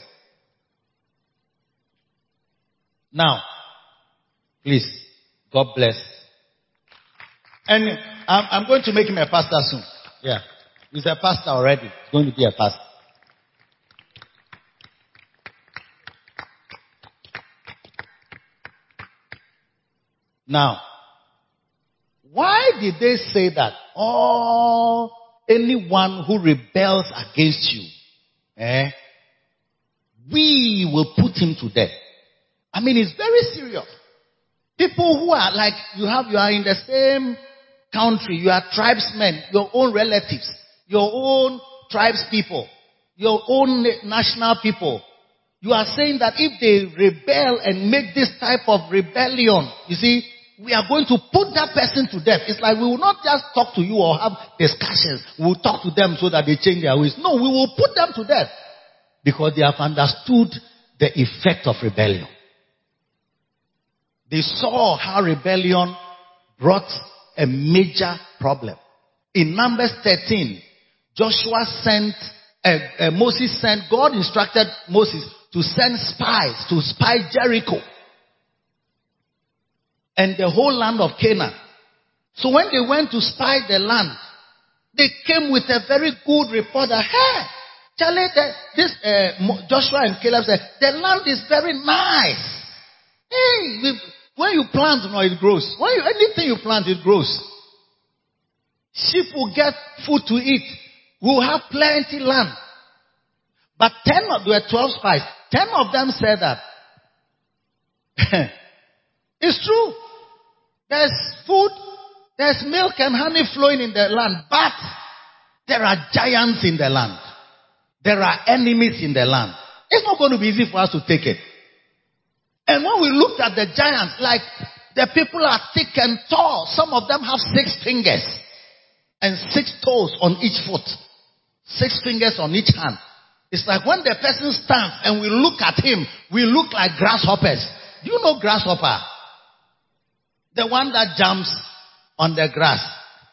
Now, please, God bless. And I'm going to make him a pastor soon. Yeah. He's a pastor already. He's going to be a pastor. Now, why did they say that anyone who rebels against you, we will put him to death? I mean, it's very serious. People who are like, you are in the same country, you are tribesmen, your own relatives, your own tribes people, your own national people. You are saying that if they rebel and make this type of rebellion, you see, we are going to put that person to death. It's like we will not just talk to you or have discussions. We will talk to them so that they change their ways. No, we will put them to death because they have understood the effect of rebellion. They saw how rebellion brought a major problem. In Numbers 13, God instructed Moses to send spies to spy Jericho and the whole land of Canaan. So when they went to spy the land, they came with a very good report that, hey, Charlie, Joshua and Caleb said, the land is very nice. Hey, when you plant, it grows. Anything you plant, it grows. Sheep will get food to eat. We'll have plenty land. But there were 12 spies. 10 of them said that. It's true. There's food, there's milk and honey flowing in the land, but there are giants in the land. There are enemies in the land. It's not going to be easy for us to take it. And when we looked at the giants, like the people are thick and tall. Some of them have 6 fingers and 6 toes on each foot. 6 fingers on each hand. It's like when the person stands and we look at him, we look like grasshoppers. Do you know grasshopper? The one that jumps on the grass.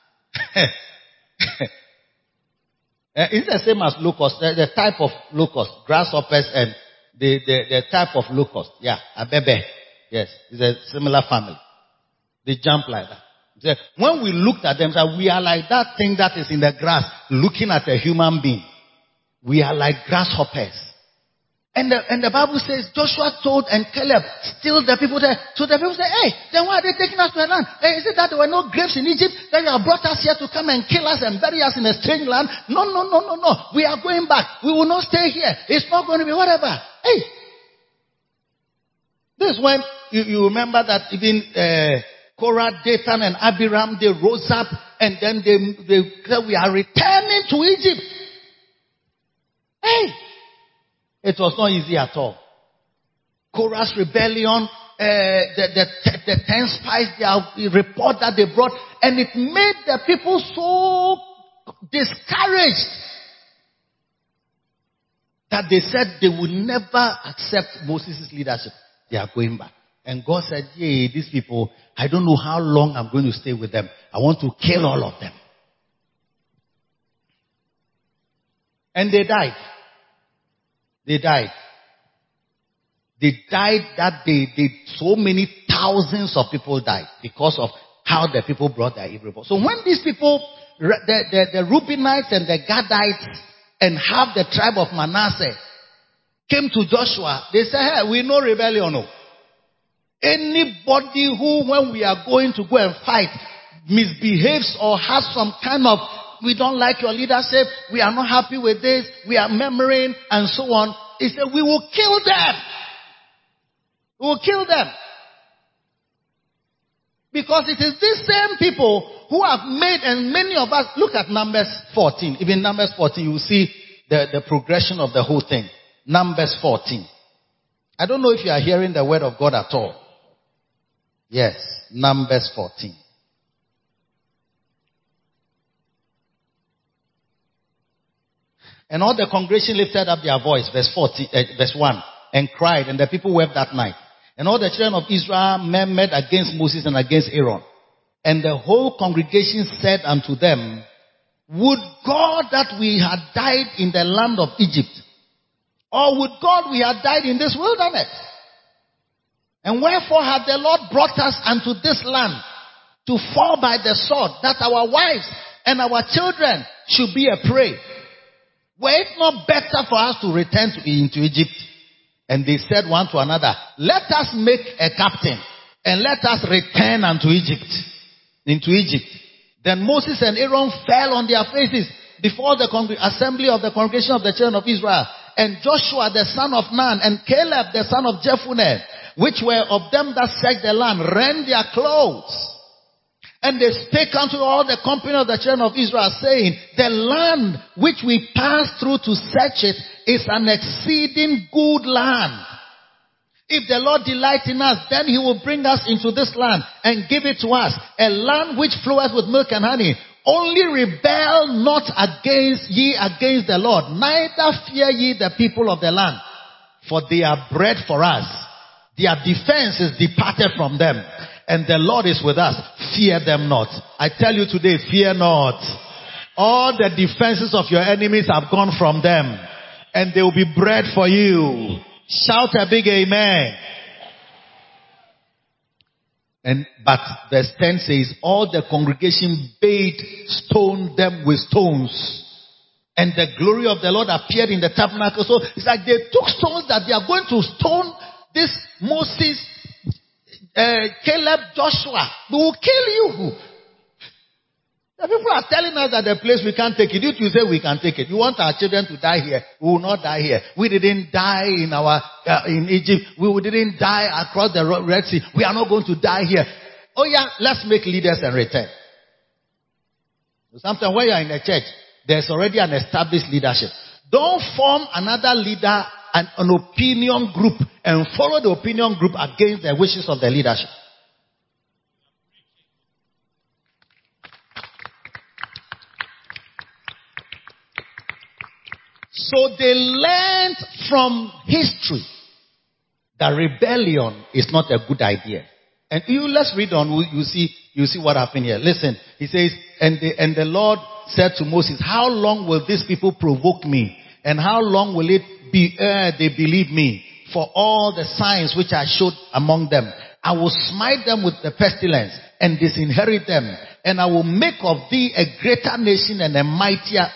It's the same as locust. The type of locust. Grasshoppers and the type of locust. Yeah, a bebe. Yes, it's a similar family. They jump like that. When we looked at them, we are like that thing that is in the grass looking at a human being. We are like grasshoppers. And the Bible says Joshua told and Caleb still the people there. So the people say, hey, then why are they taking us to a land? Hey, is it that there were no graves in Egypt? Then you have brought us here to come and kill us and bury us in a strange land? No. We are going back. We will not stay here. It's not going to be whatever. Hey. This is when you remember that even Korah, Dathan and Abiram, they rose up and then they said, we are returning to Egypt. Hey. It was not easy at all. Korah's rebellion, the 10 spies, their report that they brought, and it made the people so discouraged that they said they would never accept Moses' leadership. They are going back. And God said, yeah, these people, I don't know how long I'm going to stay with them. I want to kill all of them. And they died. They died. They died that day. So many thousands of people died because of how the people brought their evil report. So when these people, the Reubenites and the Gadites and half the tribe of Manasseh came to Joshua, they said, hey, we know rebellion. No. Anybody who, when we are going to go and fight, misbehaves or has some kind of, we don't like your leadership, we are not happy with this, we are murmuring and so on. He said, we will kill them. We will kill them. Because it is these same people who have made, and many of us, look at Numbers 14. Even Numbers 14, you will see the progression of the whole thing. Numbers 14. I don't know if you are hearing the word of God at all. Yes, Numbers 14. And all the congregation lifted up their voice, verse 1, and cried, and the people wept that night. And all the children of Israel met against Moses and against Aaron. And the whole congregation said unto them, would God that we had died in the land of Egypt, or would God we had died in this wilderness? And wherefore had the Lord brought us unto this land to fall by the sword, that our wives and our children should be a prey? Were it not better for us to return into Egypt? And they said one to another, let us make a captain, and let us return unto Egypt, into Egypt. Then Moses and Aaron fell on their faces before the assembly of the congregation of the children of Israel. And Joshua the son of Nun and Caleb the son of Jephunneh, which were of them that searched the land, rent their clothes. And they spake unto all the company of the children of Israel, saying, the land which we passed through to search it is an exceeding good land. If the Lord delight in us, then he will bring us into this land and give it to us, a land which floweth with milk and honey. Only rebel not against the Lord, neither fear ye the people of the land, for they are bread for us. Their defense is departed from them, and the Lord is with us. Fear them not. I tell you today, fear not. All the defenses of your enemies have gone from them, and they will be bread for you. Shout a big amen. But verse 10 says, all the congregation bade stone them with stones. And the glory of the Lord appeared in the tabernacle. So it's like they took stones that they are going to stone this Moses, Caleb, Joshua. We will kill you. The people are telling us that the place we can't take it. You say we can take it. You want our children to die here. We will not die here. We didn't die in Egypt. We didn't die across the Red Sea. We are not going to die here. Oh yeah, let's make leaders and return. Sometimes when you are in a church, there's already an established leadership. Don't form another leader and an opinion group and follow the opinion group against the wishes of the leadership. So they learned from history that rebellion is not a good idea. And let's read on. You see what happened here. Listen, he says, and the Lord said to Moses, how long will these people provoke me? And how long will it be ere they believe me for all the signs which I showed among them? I will smite them with the pestilence and disinherit them. And I will make of thee a greater nation and a mightier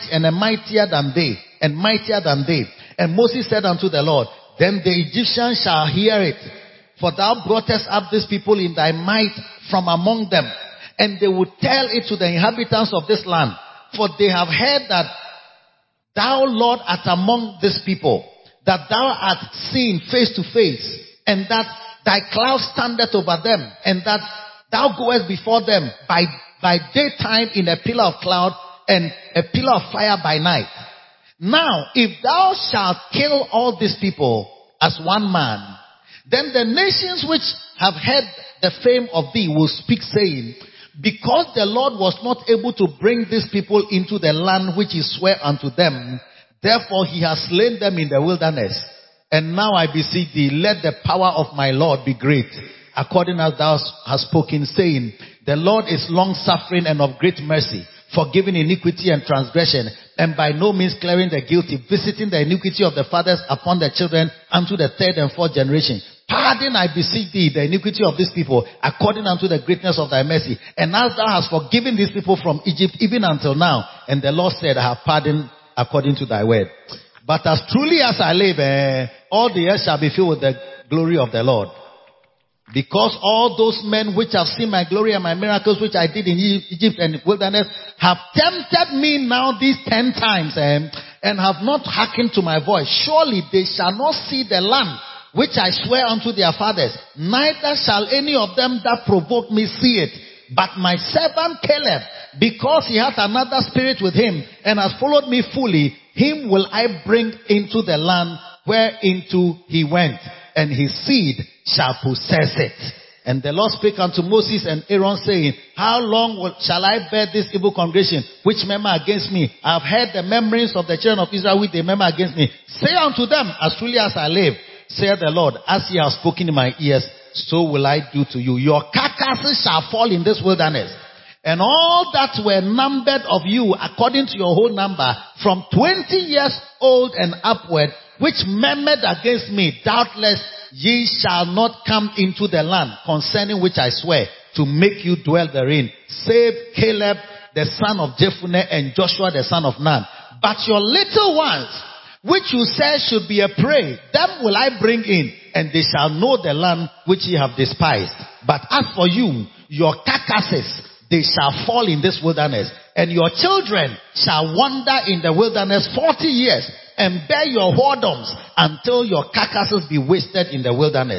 than they. And mightier than they. And Moses said unto the Lord, then the Egyptians shall hear it, for thou broughtest up these people in thy might from among them, and they will tell it to the inhabitants of this land, for they have heard that thou, Lord, art among this people, that thou art seen face to face, and that thy cloud standeth over them, and that thou goest before them by daytime in a pillar of cloud and a pillar of fire by night. Now, if thou shalt kill all these people as one man, then the nations which have heard the fame of thee will speak, saying, because the Lord was not able to bring these people into the land which he sware unto them, therefore he has slain them in the wilderness. And now I beseech thee, let the power of my Lord be great, according as thou hast spoken, saying, the Lord is long suffering and of great mercy, forgiving iniquity and transgression, and by no means clearing the guilty, visiting the iniquity of the fathers upon the children unto the third and fourth generation. Pardon, I beseech thee, the iniquity of these people, according unto the greatness of thy mercy. And as thou hast forgiven these people from Egypt, even until now. And the Lord said, I have pardoned according to thy word. But as truly as I live, all the earth shall be filled with the glory of the Lord. Because all those men which have seen my glory and my miracles which I did in Egypt and wilderness have tempted me now these 10 times and have not hearkened to my voice. Surely they shall not see the land which I swear unto their fathers, neither shall any of them that provoke me see it. But my servant Caleb, because he hath another spirit with him, and has followed me fully, him will I bring into the land whereinto he went, and his seed shall possess it. And the Lord spake unto Moses and Aaron, saying, how long shall I bear this evil congregation, which murmur against me? I have heard the murmurings of the children of Israel, which they murmur against me. Say unto them, as truly as I live, saith the Lord, as ye have spoken in my ears, so will I do to you. Your carcasses shall fall in this wilderness. And all that were numbered of you, according to your whole number, from 20 years old and upward, which murmured against me, doubtless ye shall not come into the land, concerning which I swear, to make you dwell therein, save Caleb the son of Jephunneh and Joshua the son of Nun. But your little ones, which you said should be a prey, them will I bring in, and they shall know the land which ye have despised. But as for you, your carcasses, they shall fall in this wilderness, and your children shall wander in the wilderness 40 years, and bear your whoredoms until your carcasses be wasted in the wilderness.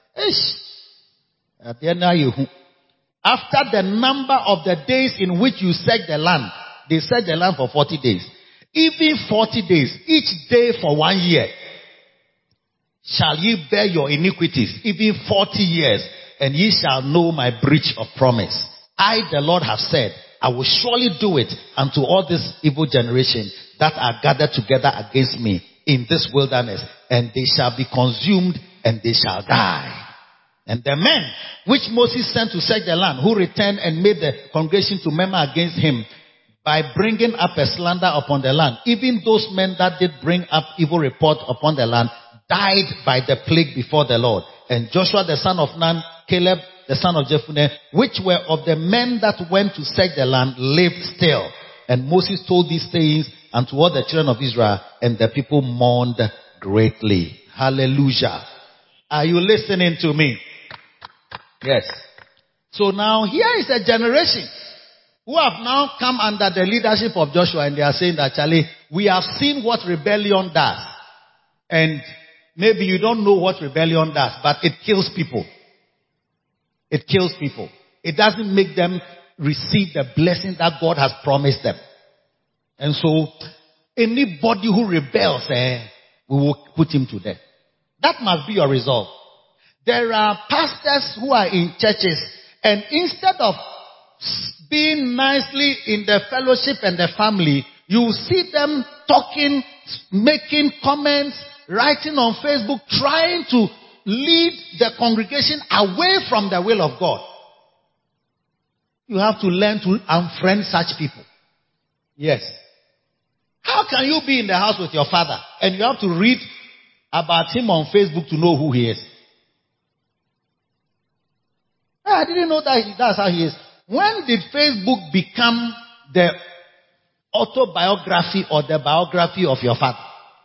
After the number of the days in which you search the land, they search the land for 40 days. Even 40 days, each day for 1 year, shall ye bear your iniquities, even 40 years, and ye shall know my breach of promise. I, the Lord, have said, I will surely do it unto all this evil generation that are gathered together against me in this wilderness, and they shall be consumed, and they shall die. And the men which Moses sent to search the land, who returned and made the congregation to murmur against him, by bringing up a slander upon the land, even those men that did bring up evil report upon the land, died by the plague before the Lord. And Joshua the son of Nun, Caleb the son of Jephunneh, which were of the men that went to search the land, lived still. And Moses told these things unto all the children of Israel, and the people mourned greatly. Hallelujah. Are you listening to me? Yes. So now here is a generation who have now come under the leadership of Joshua, and they are saying that, Charlie, we have seen what rebellion does. And maybe you don't know what rebellion does, but it kills people. It kills people. It doesn't make them receive the blessing that God has promised them. And so, anybody who rebels, we will put him to death. That must be your resolve. There are pastors who are in churches, and instead of being nicely in the fellowship and the family, you see them talking, making comments, writing on Facebook, trying to lead the congregation away from the will of God. You have to learn to unfriend such people. Yes. How can you be in the house with your father and you have to read about him on Facebook to know who he is? I didn't know that that's how he is. When did Facebook become the autobiography or the biography of your father?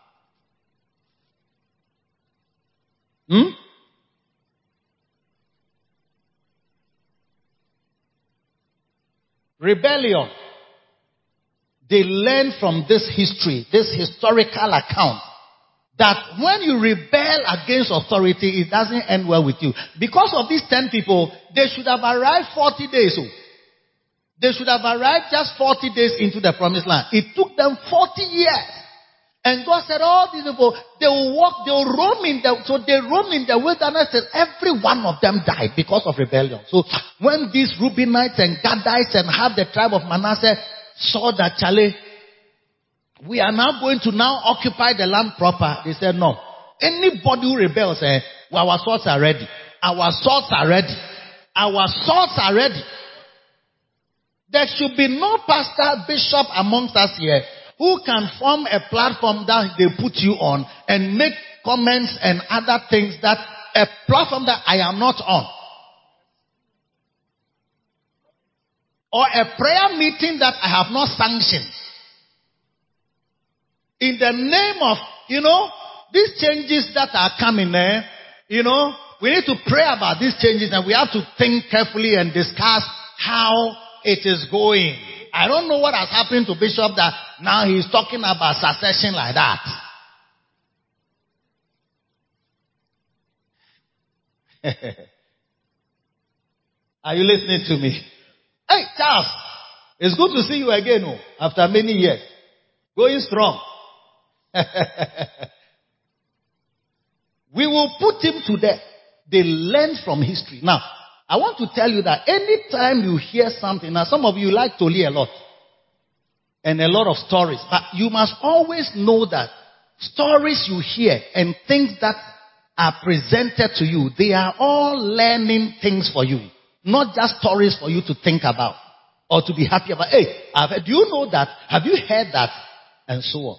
Rebellion. They learn from this history, this historical account, that when you rebel against authority, it doesn't end well with you. Because of these 10 people, they should have arrived 40 days. They should have arrived just 40 days into the promised land. It took them 40 years. And God said, all these people, they will walk, they will roam in the wilderness, and every one of them died because of rebellion. So when these Reubenites and Gadites and half the tribe of Manasseh saw that, Charlie, we are now going to now occupy the land proper, they said, no. Anybody who rebels, well, our swords are ready. Our swords are ready. Our swords are ready. There should be no pastor, bishop amongst us here who can form a platform that they put you on and make comments and other things, that a platform that I am not on. Or a prayer meeting that I have not sanctioned. In the name of, these changes that are coming there, we need to pray about these changes, and we have to think carefully and discuss how it is going. I don't know what has happened to Bishop that now he's talking about succession like that. Are you listening to me? Hey, Charles, it's good to see you again, oh, after many years. Going strong. We will put him to death. They learn from history. Now, I want to tell you that anytime you hear something, now some of you like to hear a lot. And a lot of stories. But you must always know that stories you hear and things that are presented to you, they are all learning things for you. Not just stories for you to think about or to be happy about. Hey, do you know that? Have you heard that? And so on.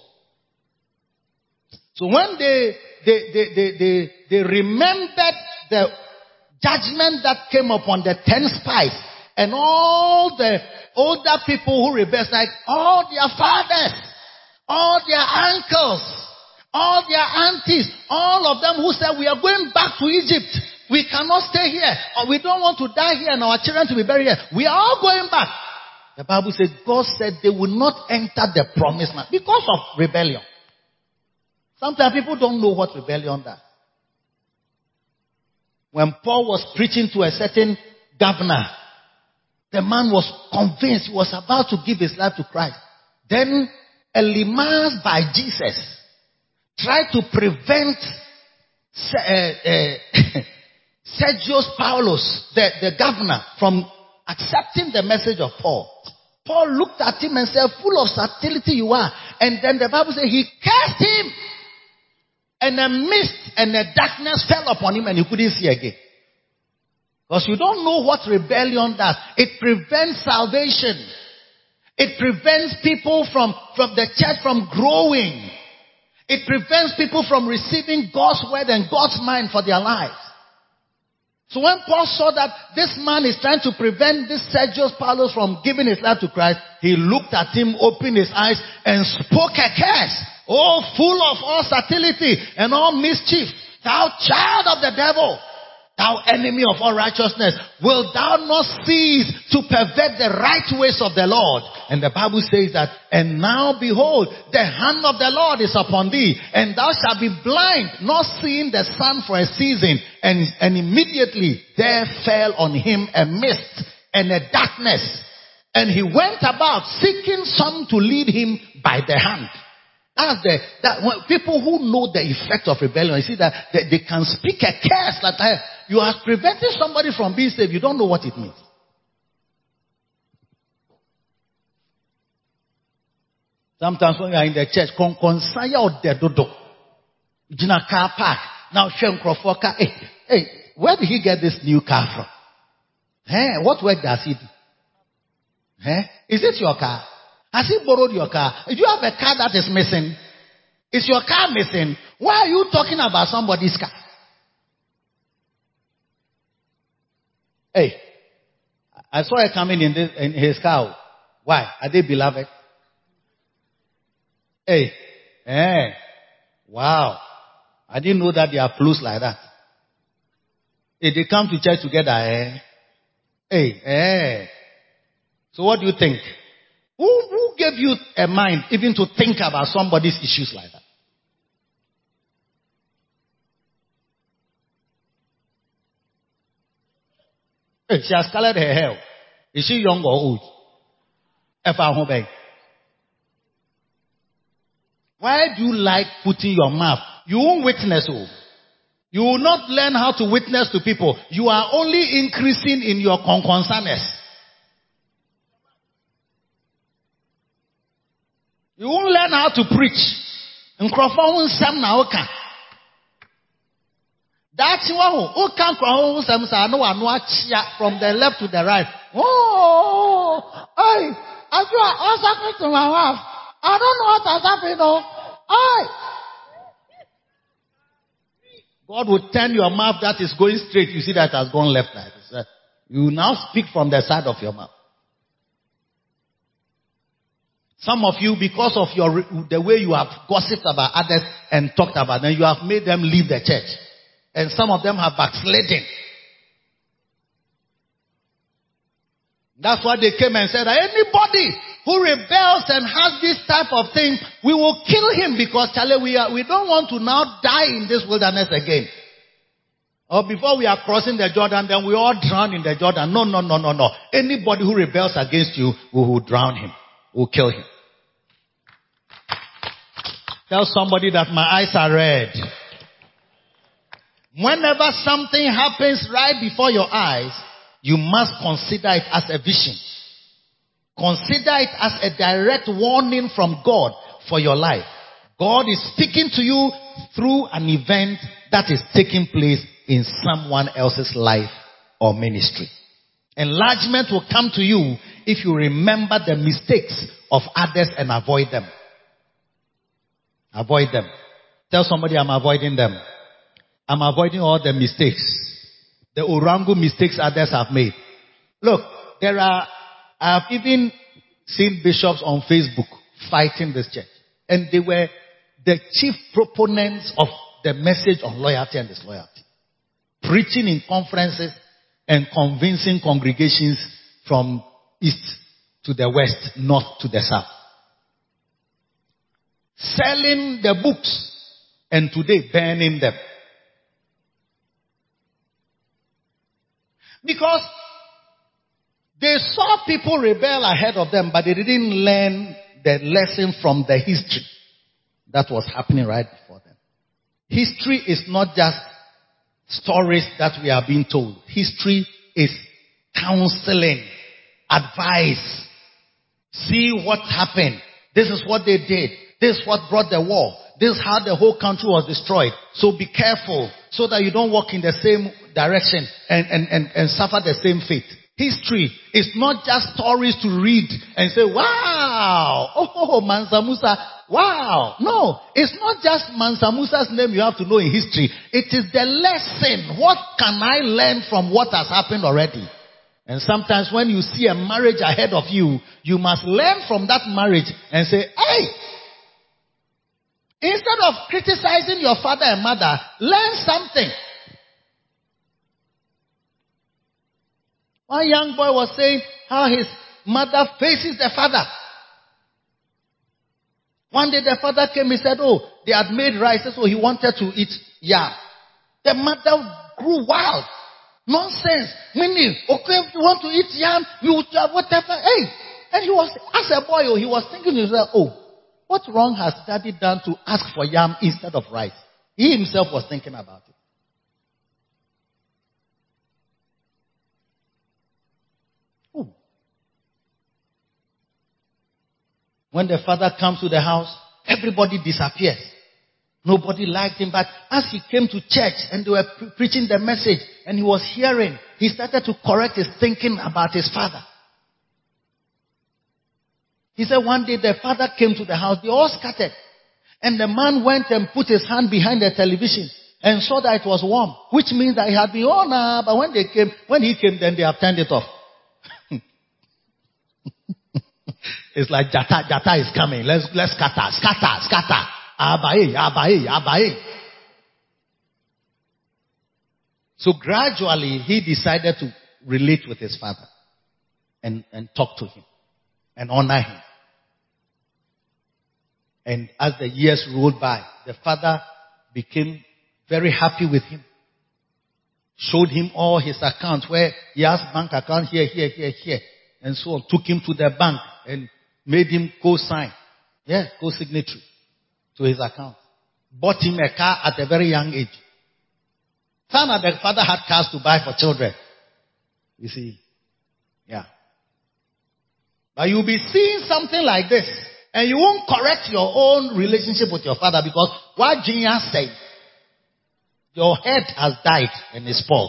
So when they remembered the judgment that came upon the 10 spies and all the older people who rebelled, like all their fathers, all their uncles, all their aunties, all of them who said, we are going back to Egypt. We cannot stay here, or we don't want to die here and our children to be buried here. We are all going back. The Bible said, God said they will not enter the promised land because of rebellion. Sometimes people don't know what rebellion does. When Paul was preaching to a certain governor, the man was convinced he was about to give his life to Christ. Then Elymas by Jesus tried to prevent Sergius Paulus, the governor, from accepting the message of Paul. Paul looked at him and said, full of subtlety you are. And then the Bible says he cursed him. And a mist and a darkness fell upon him and he couldn't see again. Because you don't know what rebellion does. It prevents salvation. It prevents people from the church from growing. It prevents people from receiving God's word and God's mind for their lives. So when Paul saw that this man is trying to prevent this Sergius Paulus from giving his life to Christ, he looked at him, opened his eyes, and spoke a curse. Oh, full of all subtlety and all mischief, thou child of the devil, thou enemy of all righteousness, wilt thou not cease to pervert the right ways of the Lord? And the Bible says that, and now behold, the hand of the Lord is upon thee, and thou shalt be blind, not seeing the sun for a season. And immediately there fell on him a mist and a darkness, and he went about seeking some to lead him by the hand. When people who know the effect of rebellion, you see that they can speak a curse like that. You are preventing somebody from being saved. You don't know what it means. Sometimes when you are in the church, konsaya or dedodo, in a car park. Now, hey, where did he get this new car from? Hey, what work does he do? Hey, is it your car? Has he borrowed your car? If you have a car that is missing, is your car missing? Why are you talking about somebody's car? Hey, I saw her coming in his car. Why? Are they beloved? Hey, wow. I didn't know that they are close like that. Hey, they come to church together, Hey. So what do you think? Who gave you a mind even to think about somebody's issues like that? Hey, she has colored her hair. Is she young or old? Why do you like putting your mouth? You won't witness. You will not learn how to witness to people. You are only increasing in your concernness. You won't learn how to preach. That's from the left to the right. Oh, I feel what's happening to my wife. I don't know what has happened though. God will turn your mouth that is going straight. You see that has gone left. You now speak from the side of your mouth. Some of you, because of the way you have gossiped about others and talked about them, you have made them leave the church. And some of them have backslidden. That's why they came and said that anybody who rebels and has this type of thing, we will kill him because, Charlie, we don't want to now die in this wilderness again. Or before we are crossing the Jordan, then we all drown in the Jordan. No, no, no, no, no. Anybody who rebels against you, we will drown him. We will kill him. Tell somebody that my eyes are red. Whenever something happens right before your eyes, you must consider it as a vision. Consider it as a direct warning from God for your life. God is speaking to you through an event that is taking place in someone else's life or ministry. Enlargement will come to you if you remember the mistakes of others and avoid them. Avoid them. Tell somebody, I'm avoiding them. I'm avoiding all the mistakes. The orangu mistakes others have made. Look, I have even seen bishops on Facebook fighting this church. And they were the chief proponents of the message on loyalty and disloyalty. Preaching in conferences and convincing congregations from east to the west, north to the south. Selling the books and today burning them. Because they saw people rebel ahead of them, but they didn't learn the lesson from the history that was happening right before them. History is not just stories that we are being told. History is counseling, advice. See what happened. This is what they did. This is what brought the war. This is how the whole country was destroyed. So be careful so that you don't walk in the same direction and suffer the same fate. History is not just stories to read and say, wow, oh, Mansa Musa, wow. No, it's not just Mansa Musa's name you have to know in history. It is the lesson. What can I learn from what has happened already? And sometimes when you see a marriage ahead of you, you must learn from that marriage and say, hey, instead of criticizing your father and mother, learn something. One young boy was saying how his mother faces the father. One day the father came and said, oh, they had made rice, so he wanted to eat yam. The mother grew wild. Nonsense. Meaning, okay, if you want to eat yam, you whatever. Hey. And he was, as a boy, he was thinking to himself, oh, what wrong has daddy done to ask for yam instead of rice? He himself was thinking about it. Oh. When the father comes to the house, everybody disappears. Nobody liked him, but as he came to church and they were preaching the message and he was hearing, he started to correct his thinking about his father. He said one day the father came to the house, they all scattered. And the man went and put his hand behind the television and saw that it was warm, which means that it had been on, but when he came, then they have turned it off. It's like Jata is coming. Let's scatter. Abaye. So gradually he decided to relate with his father and talk to him and honor him. And as the years rolled by, the father became very happy with him. Showed him all his accounts where he has bank account here, and so on. Took him to the bank and made him co-sign. Co-signatory to his account. Bought him a car at a very young age. Found that the father had cars to buy for children. You see. Yeah. But you'll be seeing something like this. And you won't correct your own relationship with your father because what Junior said, your head has died and is spoiled.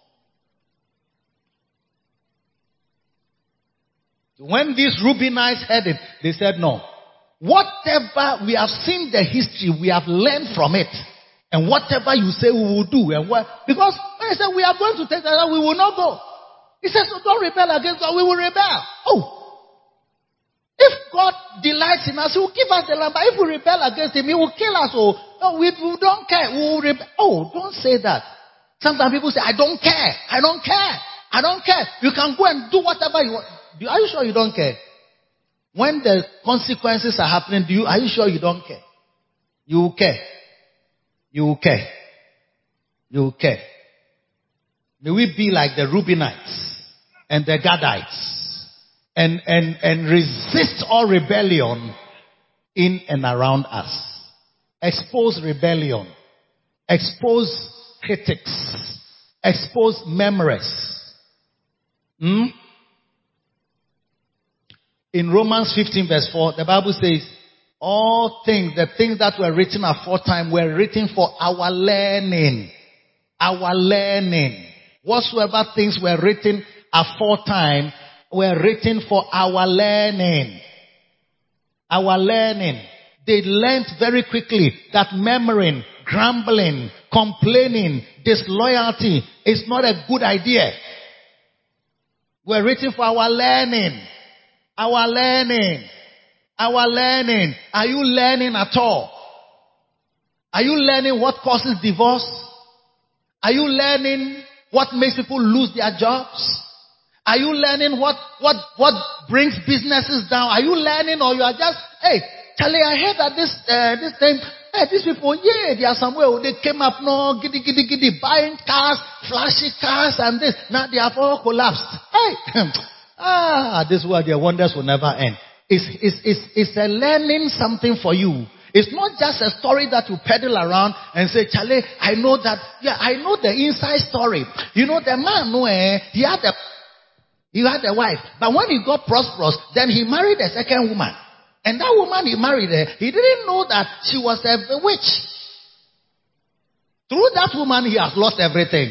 When these Reubenites heard it, they said, no. Whatever, we have seen the history, we have learned from it. And whatever you say we will do. Because when he said we are going to take that, we will not go. He says, so don't rebel against God, we will rebel. Oh. If God delights in us, He will give us the land. But if we rebel against Him, He will kill us. Oh, no, we don't care. We will rebel. Oh, don't say that. Sometimes people say, I don't care. You can go and do whatever you want. Are you sure you don't care? When the consequences are happening, are you sure you don't care? You will care. May we be like the Reubenites and the Gadites and resist all rebellion in and around us. Expose rebellion. Expose critics. Expose memories. In Romans 15 verse 4, the Bible says, all things, the things that were written aforetime were written for our learning. Our learning. Whatsoever things were written aforetime were written for our learning. Our learning. They learned very quickly that murmuring, grumbling, complaining, disloyalty is not a good idea. We're written for our learning. Our learning. Our learning. Are you learning at all? Are you learning what causes divorce? Are you learning what makes people lose their jobs? Are you learning what brings businesses down? Are you learning, or you are just, hey, Charlie, I heard that this thing, hey, these people, yeah, they are somewhere, they came up, no, giddy, buying cars, flashy cars and this. Now they have all collapsed. Hey, this is where their wonders will never end. It's a learning something for you. It's not just a story that you peddle around and say, Charlie, I know that, yeah, I know the inside story. You know, the man, he had a wife, but when he got prosperous, then he married a second woman. And that woman he married, he didn't know that she was a witch. Through that woman, he has lost everything.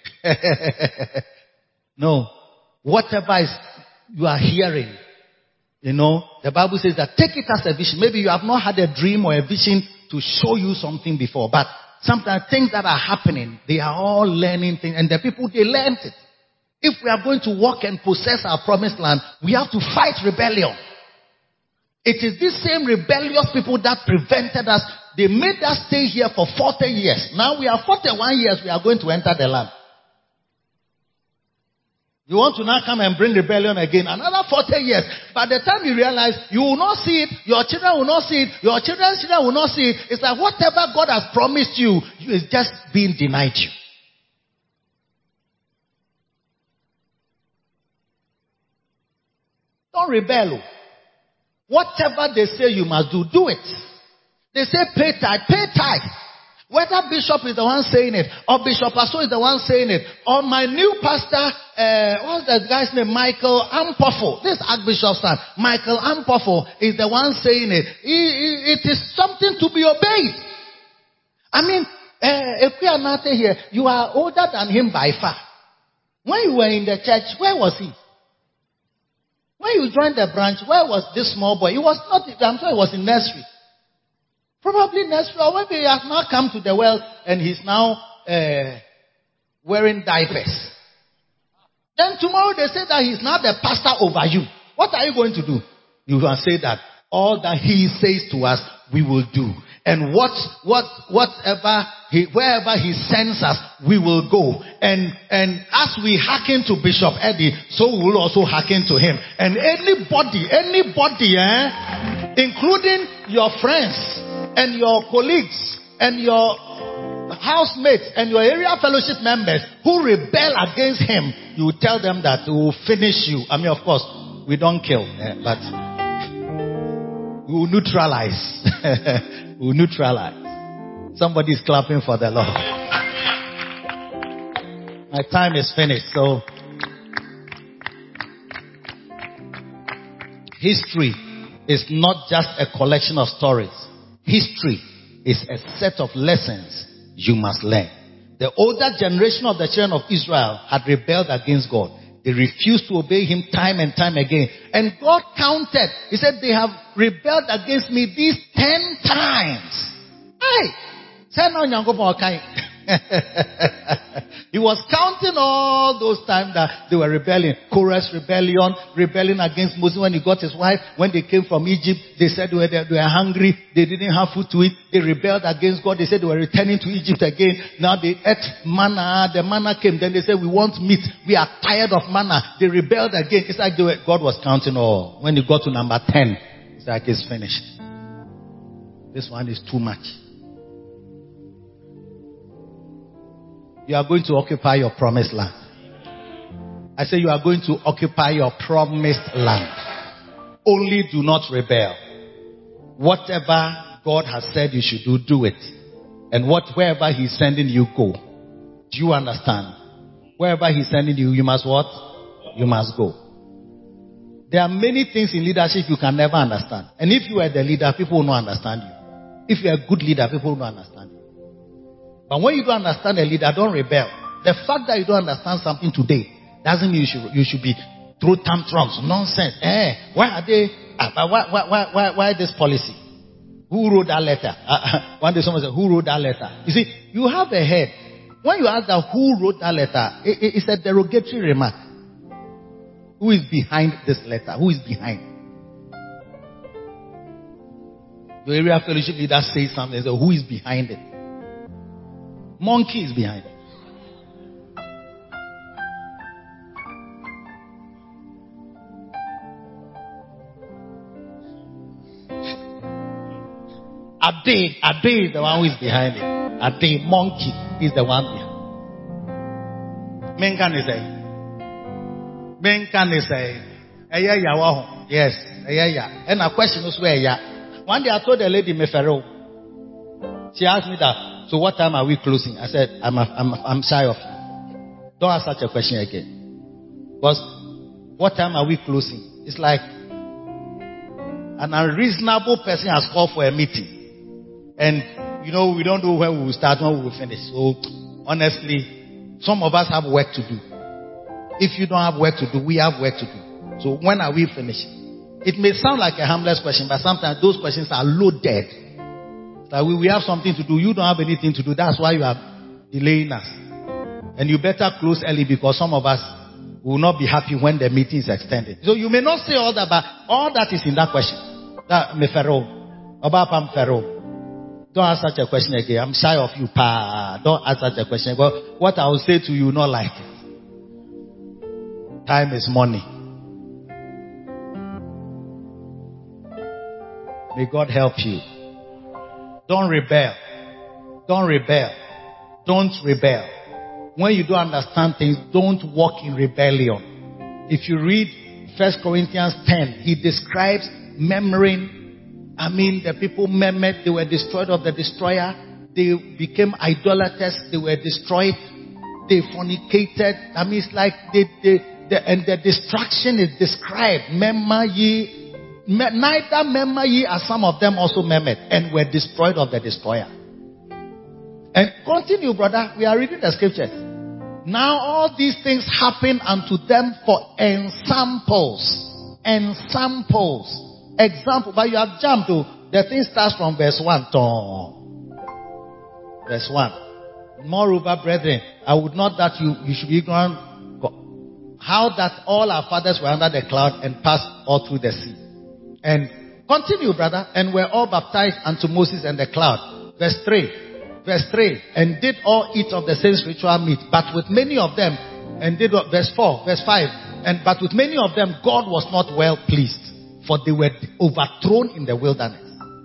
No. Whatever you are hearing, you know, the Bible says that take it as a vision. Maybe you have not had a dream or a vision to show you something before, but sometimes things that are happening, they are all learning things, and the people, they learned it. If we are going to walk and possess our promised land, we have to fight rebellion. It is these same rebellious people that prevented us. They made us stay here for 40 years. Now we are 41 years, we are going to enter the land. You want to now come and bring rebellion again, another 40 years. By the time you realize, you will not see it, your children will not see it, your children's children will not see it. It's like whatever God has promised you is just being denied you. Don't rebel. Whatever they say you must do, do it. They say pay tithe, pay tithe. Whether Bishop is the one saying it, or Bishop Aso is the one saying it, or my new pastor, what's that guy's name? Michael Ampofo. This Archbishop's son, Michael Ampofo, is the one saying it. It is something to be obeyed. I mean, if we are not here, you are older than him by far. When you were in the church, where was he? When you joined the branch, where was this small boy? He was not, I'm sure he was in nursery. Probably nursery, or maybe he has now come to the world and he's now wearing diapers. Then tomorrow they say that he's now the pastor over you. What are you going to do? You will say that all that he says to us, we will do. And wherever he sends us, we will go. And as we hearken to Bishop Eddie, so we will also hearken to him. And anybody, including your friends and your colleagues and your housemates and your area fellowship members who rebel against him, you tell them that we will finish you. I mean, of course, we don't kill, but we will neutralize. We will neutralize. Somebody is clapping for the Lord. My time is finished, so history is not just a collection of stories. History is a set of lessons you must learn. The older generation of the children of Israel had rebelled against God. They refused to obey him time and time again. And God counted. He said, they have rebelled against me these 10 times. Hey! He was counting all those times that they were rebelling. Korah's rebelling against Moses when he got his wife. When they came from Egypt, they said they were hungry. They didn't have food to eat. They rebelled against God. They said they were returning to Egypt again. Now they ate manna. The manna came. Then they said, we want meat. We are tired of manna. They rebelled again. It's like God was counting all. When he got to number 10, it's like it's finished. This one is too much. You are going to occupy your promised land. I say you are going to occupy your promised land. Only do not rebel. Whatever God has said you should do, do it. And wherever He's sending you, go. Do you understand? Wherever He's sending you, you must what? You must go. There are many things in leadership you can never understand. And if you are the leader, people will not understand you. If you are a good leader, people will not understand you. But when you don't understand a leader, don't rebel. The fact that you don't understand something today doesn't mean you should be through tantrums, nonsense. Why are they? Why this policy? Who wrote that letter? One day someone said, "Who wrote that letter?" You see, you have a head. When you ask that who wrote that letter, it's a derogatory remark. Who is behind this letter? Who is behind? Your area fellowship leader says something. So who is behind it? Monkey is behind it. Ade is the one who is behind it. Ade, monkey, is the one behind. Menkan is a yes, and a question is where one day I told the lady Mefero. She asked me that. So what time are we closing? I said I'm shy of you. Don't ask such a question again. Because what time are we closing? It's like an unreasonable person has called for a meeting. And, we don't know when we will start, when we will finish. So, honestly, some of us have work to do. If you don't have work to do, we have work to do. So, when are we finished? It may sound like a harmless question, but sometimes those questions are loaded. Like we have something to do. You don't have anything to do. That's why you are delaying us. And you better close early because some of us will not be happy when the meeting is extended. So, you may not say all that, but all that is in that question. That Mefero, Obapam Fero. Don't ask such a question again. I'm shy of you, pa. Don't ask such a question. But what I will say to you, not like it. Time is money. May God help you. Don't rebel. Don't rebel. Don't rebel. When you don't understand things, don't walk in rebellion. If you read 1 Corinthians 10, he describes murmuring. The people murmured, they were destroyed of the destroyer. They became idolaters, they were destroyed. They fornicated. It's like and the destruction is described. Neither murmur ye as some of them also murmured and were destroyed of the destroyer. And continue, brother. We are reading the scriptures. Now all these things happen unto them for ensamples. Ensamples. Example, but you have jumped to the thing starts from verse 1. Verse 1. Moreover, brethren, I would not that you should be ignorant how that all our fathers were under the cloud and passed all through the sea. And continue, brother, and were all baptized unto Moses and the cloud. Verse 3. And did all eat of the same spiritual meat, but with many of them, and did verse 4, verse 5, but with many of them God was not well pleased. For they were overthrown in the wilderness.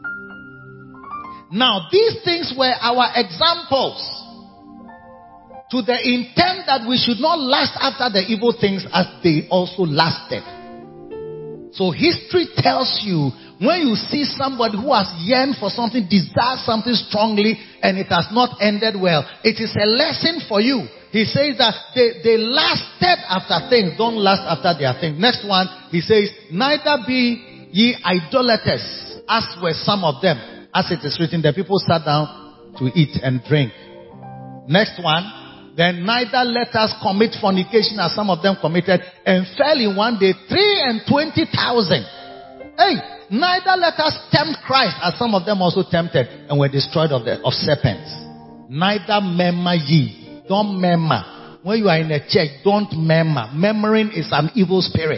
Now, these things were our examples to the intent that we should not lust after the evil things as they also lasted. So history tells you when you see somebody who has yearned for something, desires something strongly, and it has not ended well, it is a lesson for you. He says that they lasted after things. Don't last after their things. Next one, he says, neither be ye idolaters, as were some of them. As it is written, the people sat down to eat and drink. Next one, then neither let us commit fornication as some of them committed and fell in one day 23,000. Hey, neither let us tempt Christ as some of them also tempted and were destroyed of serpents. Neither murmur ye. Don't murmur. When you are in a church, don't murmur. Murmuring is an evil spirit.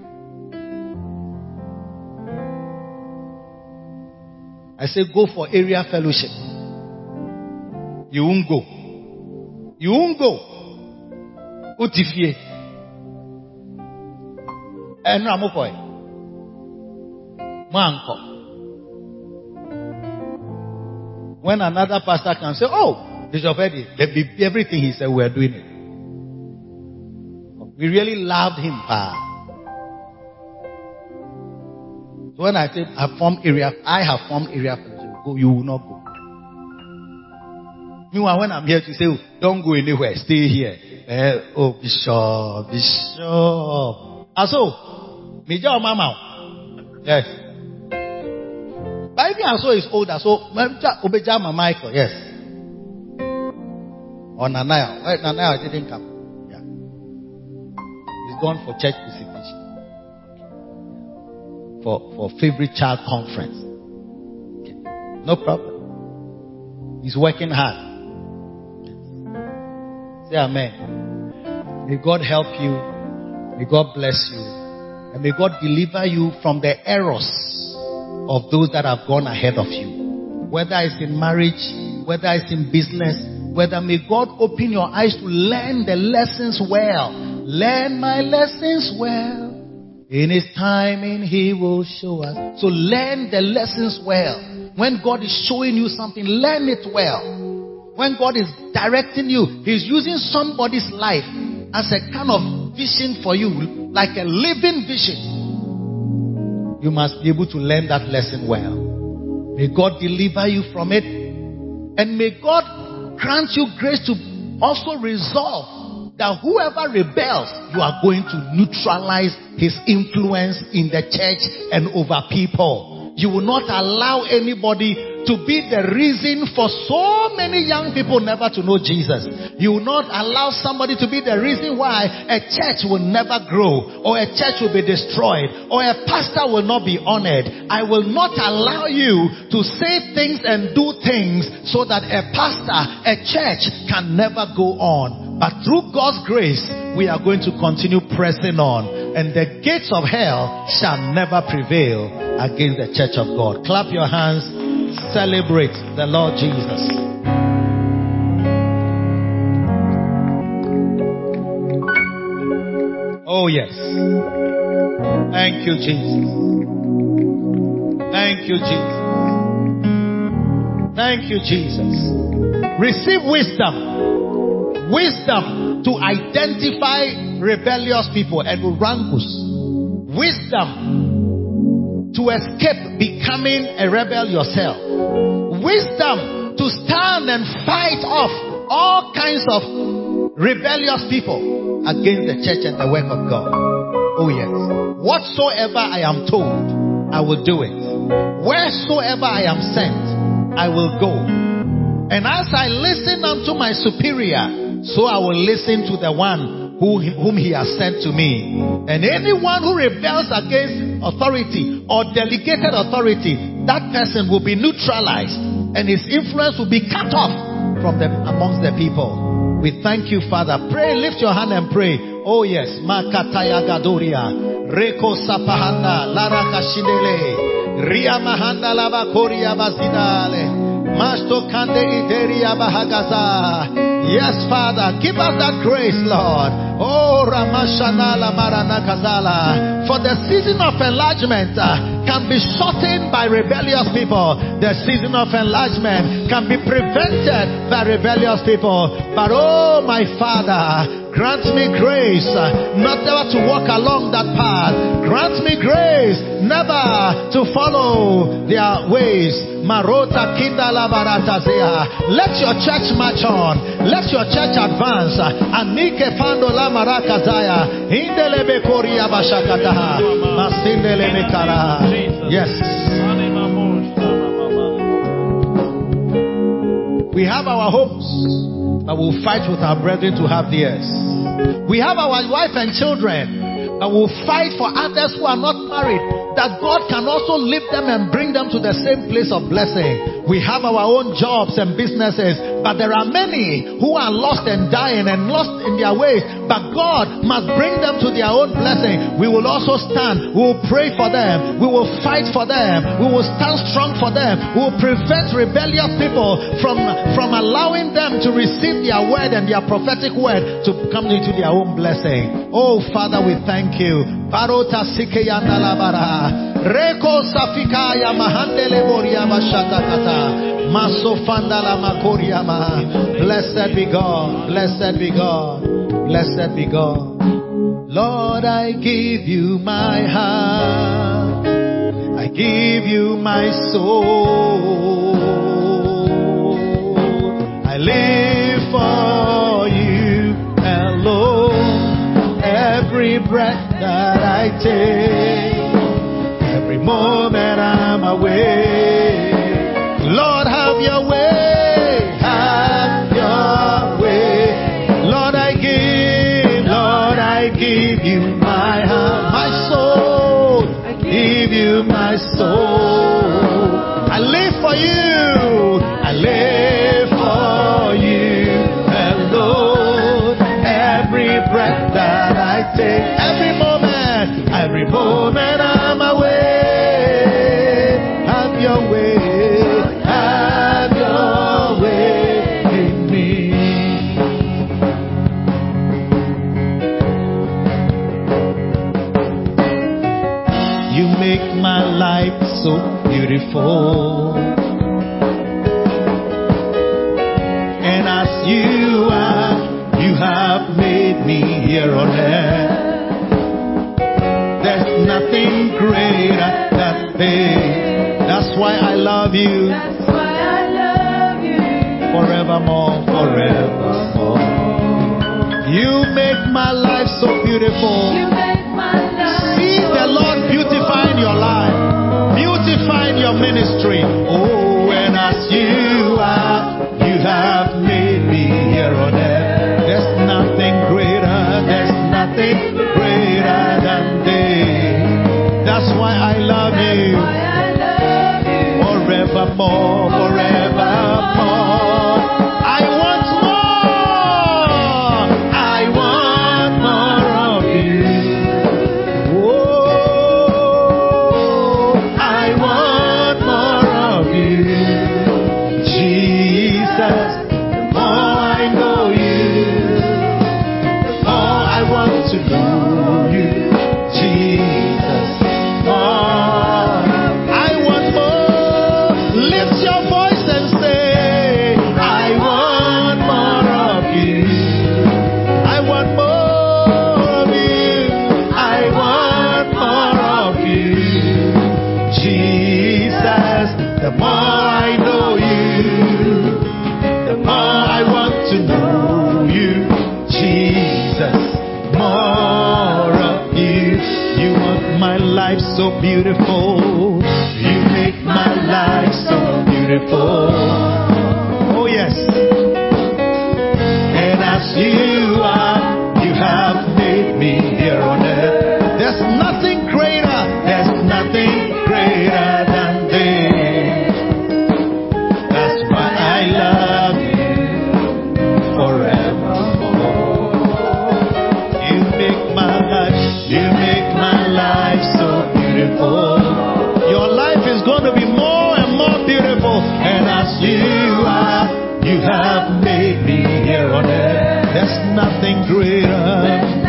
I say go for area fellowship. You won't go. You won't go. Utifie. Enramokoi. Manko. When another pastor can say, oh, Bishop Eddie, everything he said, we were doing it. We really loved him, pa. So when I said I have formed area for you, go, you will not go. Meanwhile, when I'm here to say, don't go anywhere, stay here. Oh, Bishop. And so, Major Mama. Yes. But even Aso is older, so Obejama Michael, yes. Or Nanaya. Well, Nanaya didn't come. Yeah. He's gone for church visitation. For favorite child conference. Okay. No problem. He's working hard. Say amen. May God help you. May God bless you. And may God deliver you from the errors of those that have gone ahead of you. Whether it's in marriage, whether it's in business, whether may God open your eyes to learn the lessons well. Learn my lessons well. In His timing, He will show us. So learn the lessons well. When God is showing you something, learn it well. When God is directing you, He's using somebody's life as a kind of vision for you, like a living vision. You must be able to learn that lesson well. May God deliver you from it. And may God grant you grace to also resolve that whoever rebels, you are going to neutralize his influence in the church and over people. You will not allow anybody to be the reason for so many young people never to know Jesus. You will not allow somebody to be the reason why a church will never grow, or a church will be destroyed, or a pastor will not be honored. I will not allow you to say things and do things so that a pastor, a church can never go on. But through God's grace, we are going to continue pressing on, and the gates of hell shall never prevail against the church of God. Clap your hands. Celebrate the Lord Jesus. Oh yes. Thank you, Jesus. Thank you, Jesus. Thank you, Jesus. Receive wisdom. Wisdom to identify rebellious people and rankus. Wisdom to escape becoming a rebel yourself. Wisdom to stand and fight off all kinds of rebellious people against the church and the work of God. Oh yes. Whatsoever I am told, I will do it. Wheresoever I am sent, I will go. And as I listen unto my superior, so I will listen to the one whom he has sent to me. And anyone who rebels against authority or delegated authority, that person will be neutralized and his influence will be cut off from them amongst the people. We thank you, Father. Pray, lift your hand and pray. Oh yes. Makataya Gadoria. Reko Sapahanda. Lara Kashindele. Ria Mahanda Lava Koria Bazidale. Masto Kande Iteria Bahagaza. Yes, Father, give us that grace, Lord. Oh, Ramashanala Maranakazala. For the season of enlargement can be shortened by rebellious people. The season of enlargement can be prevented by rebellious people. But oh, my Father, grant me grace never to walk along that path. Grant me grace never to follow their ways. Marota Kindala Baratazea. Let your church march on. Let your church advance. Anike Pandola Marakazaya. Indelebe Koria Bashakataha. Masindelebe Kara. Yes. We have our homes, but we'll fight with our brethren to have theirs. We have our wife and children, but we'll fight for others who are not married, that God can also lift them and bring them to the same place of blessing. We have our own jobs and businesses, but there are many who are lost and dying and lost in their ways, but God must bring them to their own blessing. We will also stand. We will pray for them. We will fight for them. We will stand strong for them. We will prevent rebellious people from allowing them to receive their word and their prophetic word to come into their own blessing. Oh, Father, we thank you. Barota Sikeyandalabara. Reko safikaya mahandele boriama shatakata. Masofandala makoriama. Blessed be God. Blessed be God. Blessed be God. Lord, I give you my heart. I give you my soul. I live for you alone. Every breath that I take, every moment I'm awake. Lord, have your way. Have your way. Lord, I give you my heart, my soul. I give you my soul. I live for you. I live for you alone. Every breath that I take, every moment I'm away. Have your way. Have your way in me. You make my life so beautiful. And as you are, you have made me here on earth. There's nothing greater than faith. That's why I love you. That's why I love you. Forevermore, forevermore. You make my life so beautiful. You make my life. See the Lord beautifying your life, beautifying your ministry. Oh, and as you are, you have made me here on earth. There's nothing greater, there's nothing greater than this. That's why I love you. Why I love you. Forevermore, forevermore. I want more. I want more of you. Oh, I want more of you. Jesus, the more I know you, the more I want to know you. Jesus, more. I want more. Lift your voice and say, I want more of you. I want more of you. I want more of you. Jesus, the more I know you, the more I want to know you. Jesus, more of you. You make my life so beautiful. You make my life so beautiful. Oh yes. And as you are, you have made me here on earth. There's nothing greater. There's nothing greater than this. That's why I love you forevermore. You make my life so beautiful. Your life is going to be more and more beautiful. And as you are, you have made me here on earth. There's nothing greater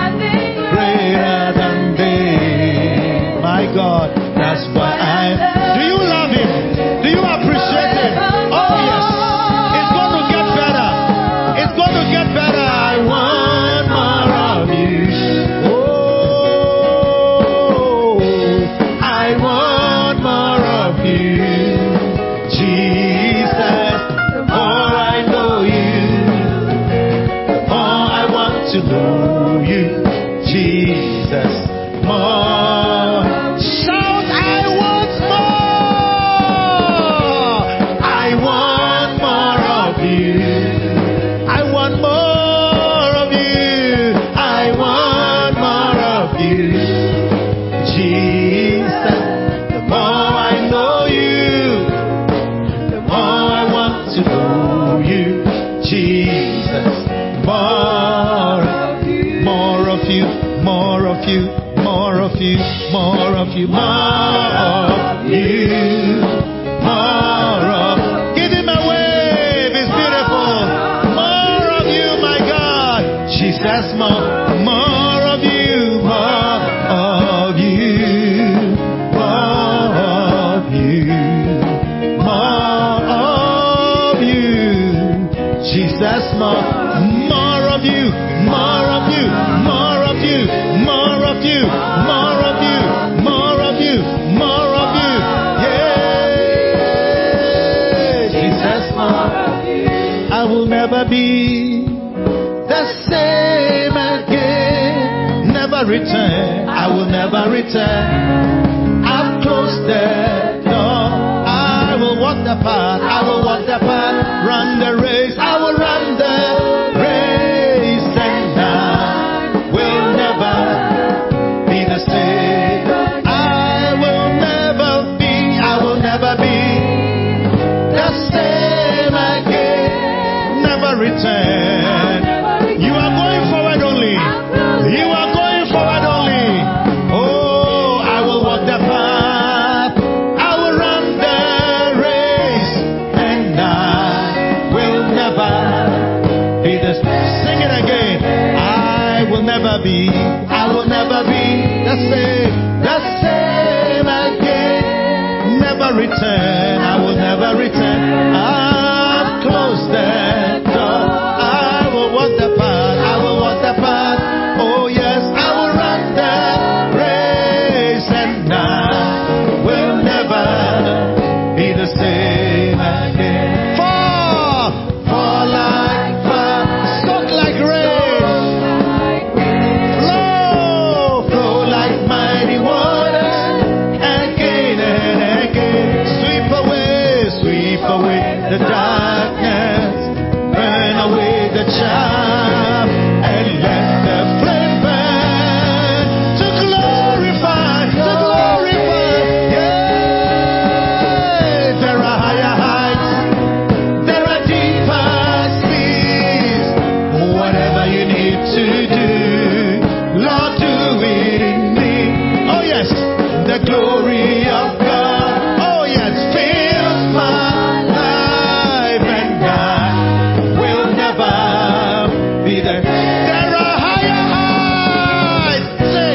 than this. My God, that's why do you love him? Do you appreciate him? Oh yes. It's going to get better. It's going to get better. I want more of you. Oh, I want more of you. Jesus, the more I know you, the more I want to know you. Jesus, more. Shout, I want more. I want more of you. I want more of you. I want more of you. Jesus, the more I know you, the more I want to know you. Jesus, more of you, more of you, more of you, more of you, more of you, more of you, more of. Give him a wave, it's beautiful. More of you, my God. Jesus, more of you, more of you, more never be the same again. Never return. I will never return. I've closed the door. I will walk the path. I will walk the path. Run the race. I will run the race, and I will never be the same. I will never be the same again. Never return. You are going forward only. You are going forward only. Oh, I will walk the path. I will run the race, and I will never be the same. Sing it again. I will never be the same again. Never return. I will never return. I've closed the door. I will walk the path. I will walk the path. Oh yes, I will run the race, and I will never be the same again. Fall like fire, soak like rain, flow like mighty waters, again and again. Sweep away the darkness, burn away the chaff, and let the flame burn to glorify. Yeah, there are higher heights, there are deeper seas. Whatever you need to do, Lord, do it in me. Oh yes, the glory of God. Oh yes, fills my life, and I will never be there. There are higher heights. Say,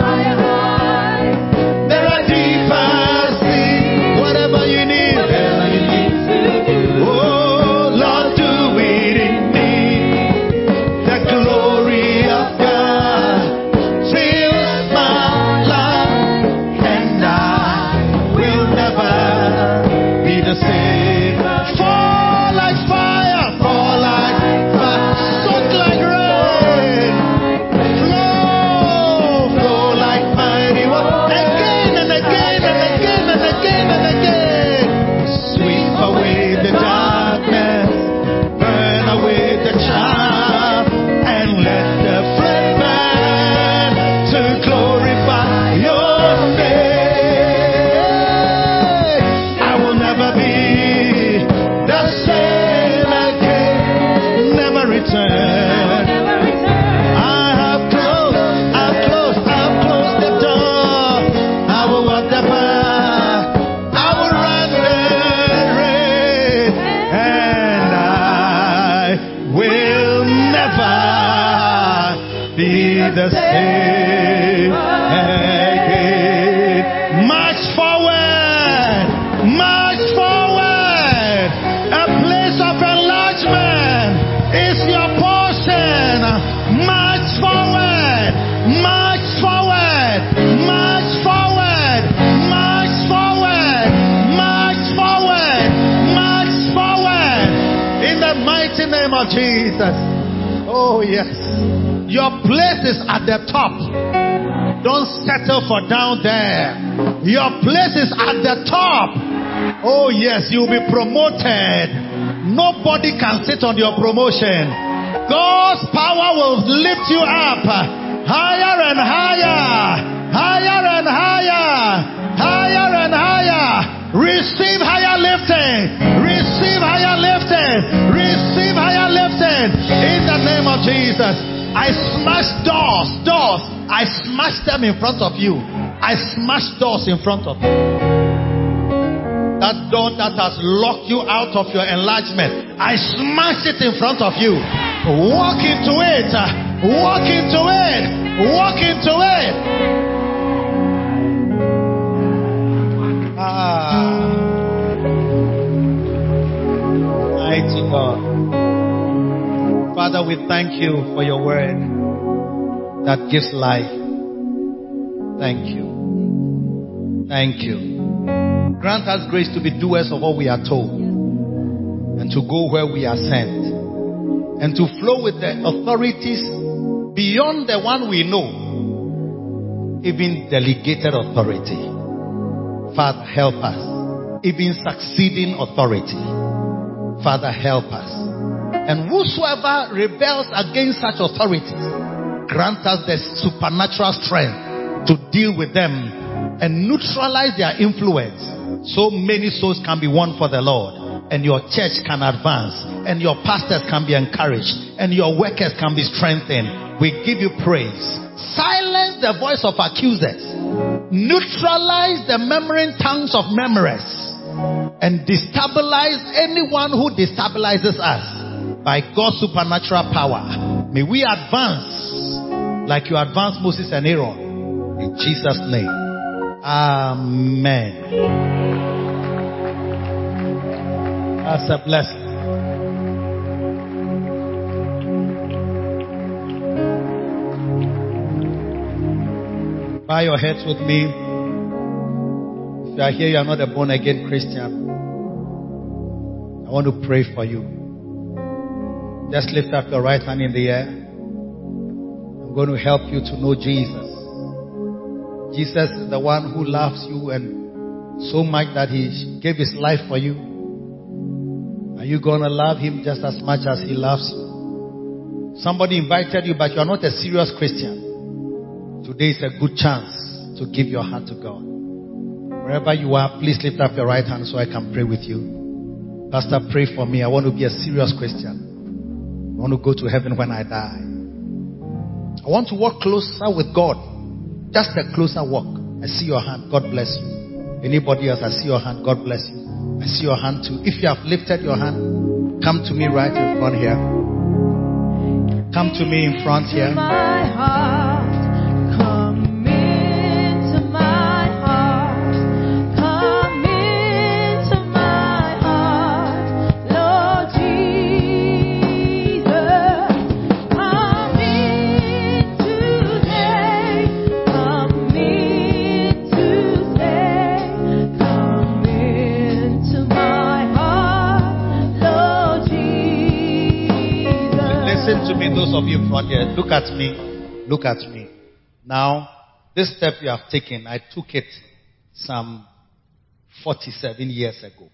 there are deeper seas. Whatever you need. Oh, Lord, do it in me. The glory of God fills my life, and I will never be the same. Fall like fire, soak like rain, flow like mighty water, again and again and again and again and again. Sweep away the darkness, burn away the chaff, and let the flame burn to glorify your name. I will never be the same again. Never return. I've closed the door. I will walk the path. I will run the race, and I will never be the same again. March forward. A place of enlargement is your portion. March forward. In the mighty name of Jesus. Oh yes. Your place is at the top. Don't settle for down there. Your place is at the top. Oh yes, you'll be promoted. Nobody can sit on your promotion. God's power will lift you up higher and higher. Receive higher lifting. In the name of Jesus. I smash doors. I smash them in front of you. I smash doors in front of you. That door that has locked you out of your enlargement, I smash it in front of you. Walk into it. Mighty God. Father, we thank you for your word that gives life. Thank you. Grant us grace to be doers of what we are told and to go where we are sent. and to flow with the authorities beyond the one we know, even delegated authority. Father, help us. Even succeeding authority. Father, help us. And whosoever rebels against such authorities, grant us the supernatural strength to deal with them and neutralize their influence, so many souls can be won for the Lord, and your church can advance, and your pastors can be encouraged, and your workers can be strengthened. We give you praise. Silence the voice of accusers. Neutralize the murmuring tongues of murmurers, and destabilize anyone who destabilizes us by God's supernatural power. May we advance like you advanced Moses and Aaron. In Jesus' name. Amen. That's a blessing. Bow your heads with me. If you are here, you are not a born again Christian. I want to pray for you. Just lift up your right hand in the air. I'm going to help you to know Jesus. Jesus is the one who loves you and so much that he gave his life for you. Are you going to love him just as much as he loves you? Somebody invited you, but you are not a serious Christian. Today is a good chance to give your heart to God. Wherever you are, please lift up your right hand so I can pray with you. Pastor, pray for me. I want to be a serious Christian. I want to go to heaven when I die. I want to walk closer with God. Just a closer walk. I see your hand. God bless you. Anybody else? I see your hand. God bless you. I see your hand too. If you have lifted your hand, come to me right in front here. Come to me in front here. My heart, come into my heart, come into my heart, Lord Jesus, come in today, come in today, come into my heart, Lord Jesus. Listen to me, those of you in front here. Look at me. Look at me. Now, this step you have taken, I took it some 47 years ago.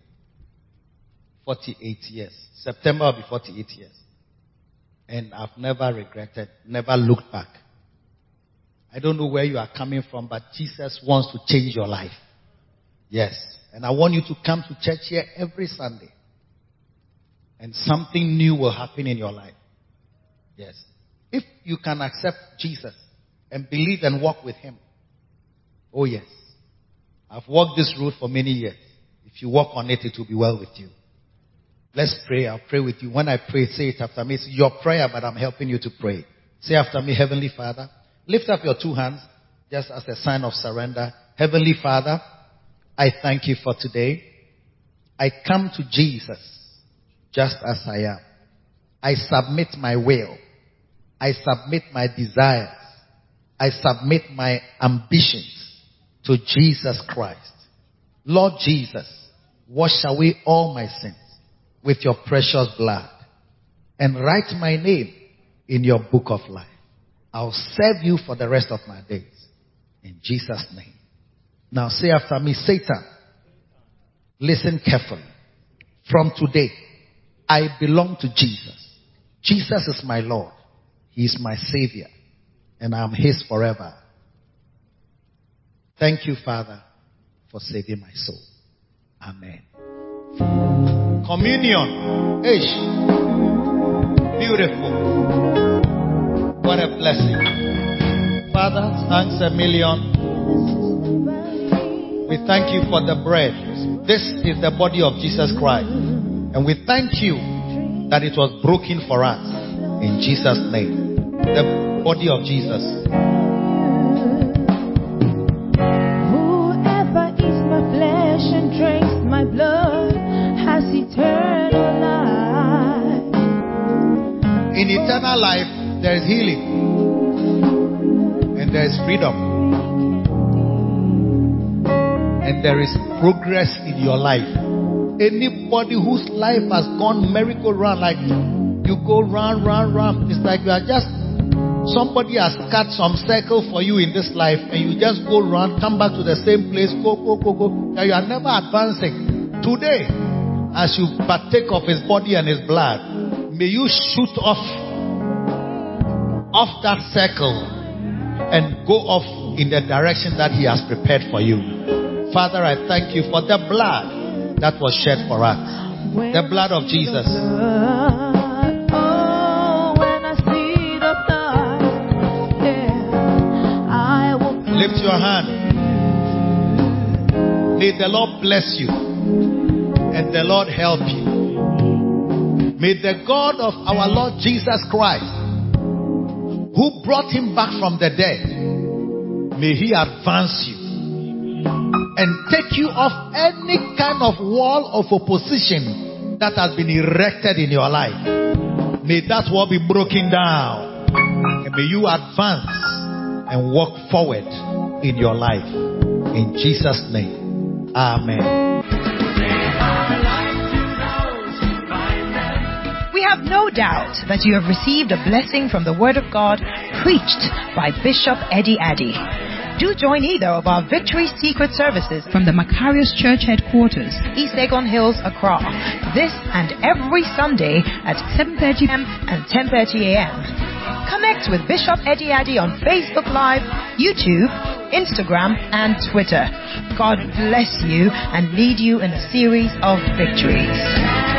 48 years. September will be 48 years. And I've never regretted, never looked back. I don't know where you are coming from, but Jesus wants to change your life. Yes. And I want you to come to church here every Sunday. And something new will happen in your life. Yes. If you can accept Jesus and believe and walk with him. Oh yes. I've walked this road for many years. If you walk on it, it will be well with you. Let's pray. I'll pray with you. When I pray, say it after me. It's your prayer, but I'm helping you to pray. Say after me, Heavenly Father. Lift up your two hands just as a sign of surrender. Heavenly Father, I thank you for today. I come to Jesus just as I am. I submit my will. I submit my desires. I submit my ambitions to Jesus Christ. Lord Jesus, wash away all my sins with your precious blood and write my name in your book of life. I'll serve you for the rest of my days. In Jesus' name. Now say after me, Satan, listen carefully. From today, I belong to Jesus. Jesus is my Lord. He is my Savior. And I am his forever. Thank you, Father, for saving my soul. Amen. Communion. Ish. Beautiful. What a blessing. Father, thanks a million. We thank you for the bread. This is the body of Jesus Christ. And we thank you that it was broken for us. In Jesus' name. The body of Jesus. Whoever eats my flesh and drinks my blood has eternal life. In eternal life, there is healing. And there is freedom. And there is progress in your life. Anybody whose life has gone merry-go-round like You go round. It's like you are just, somebody has cut some circle for you in this life, and you just go round, come back to the same place, go. And you are never advancing. Today, as you partake of his body and his blood, may you shoot off that circle and go off in the direction that he has prepared for you. Father, I thank you for the blood that was shed for us. The blood of Jesus. Lift your hand. May the Lord bless you and the Lord help you. May the God of our Lord Jesus Christ, who brought him back from the dead, may he advance you and take you off any kind of wall of opposition that has been erected in your life. May that wall be broken down, and may you advance and walk forward in your life. In Jesus' name, amen. We have no doubt that you have received a blessing from the Word of God preached by Bishop Eddie Addy. Do join either of our Victory Secret services from the Macarius Church headquarters, East Legon Hills, Accra, this and every Sunday at 7:30 p.m. and 10:30 a.m. Connect with Bishop Eddie Addy on Facebook Live, YouTube, Instagram, and Twitter. God bless you and lead you in a series of victories.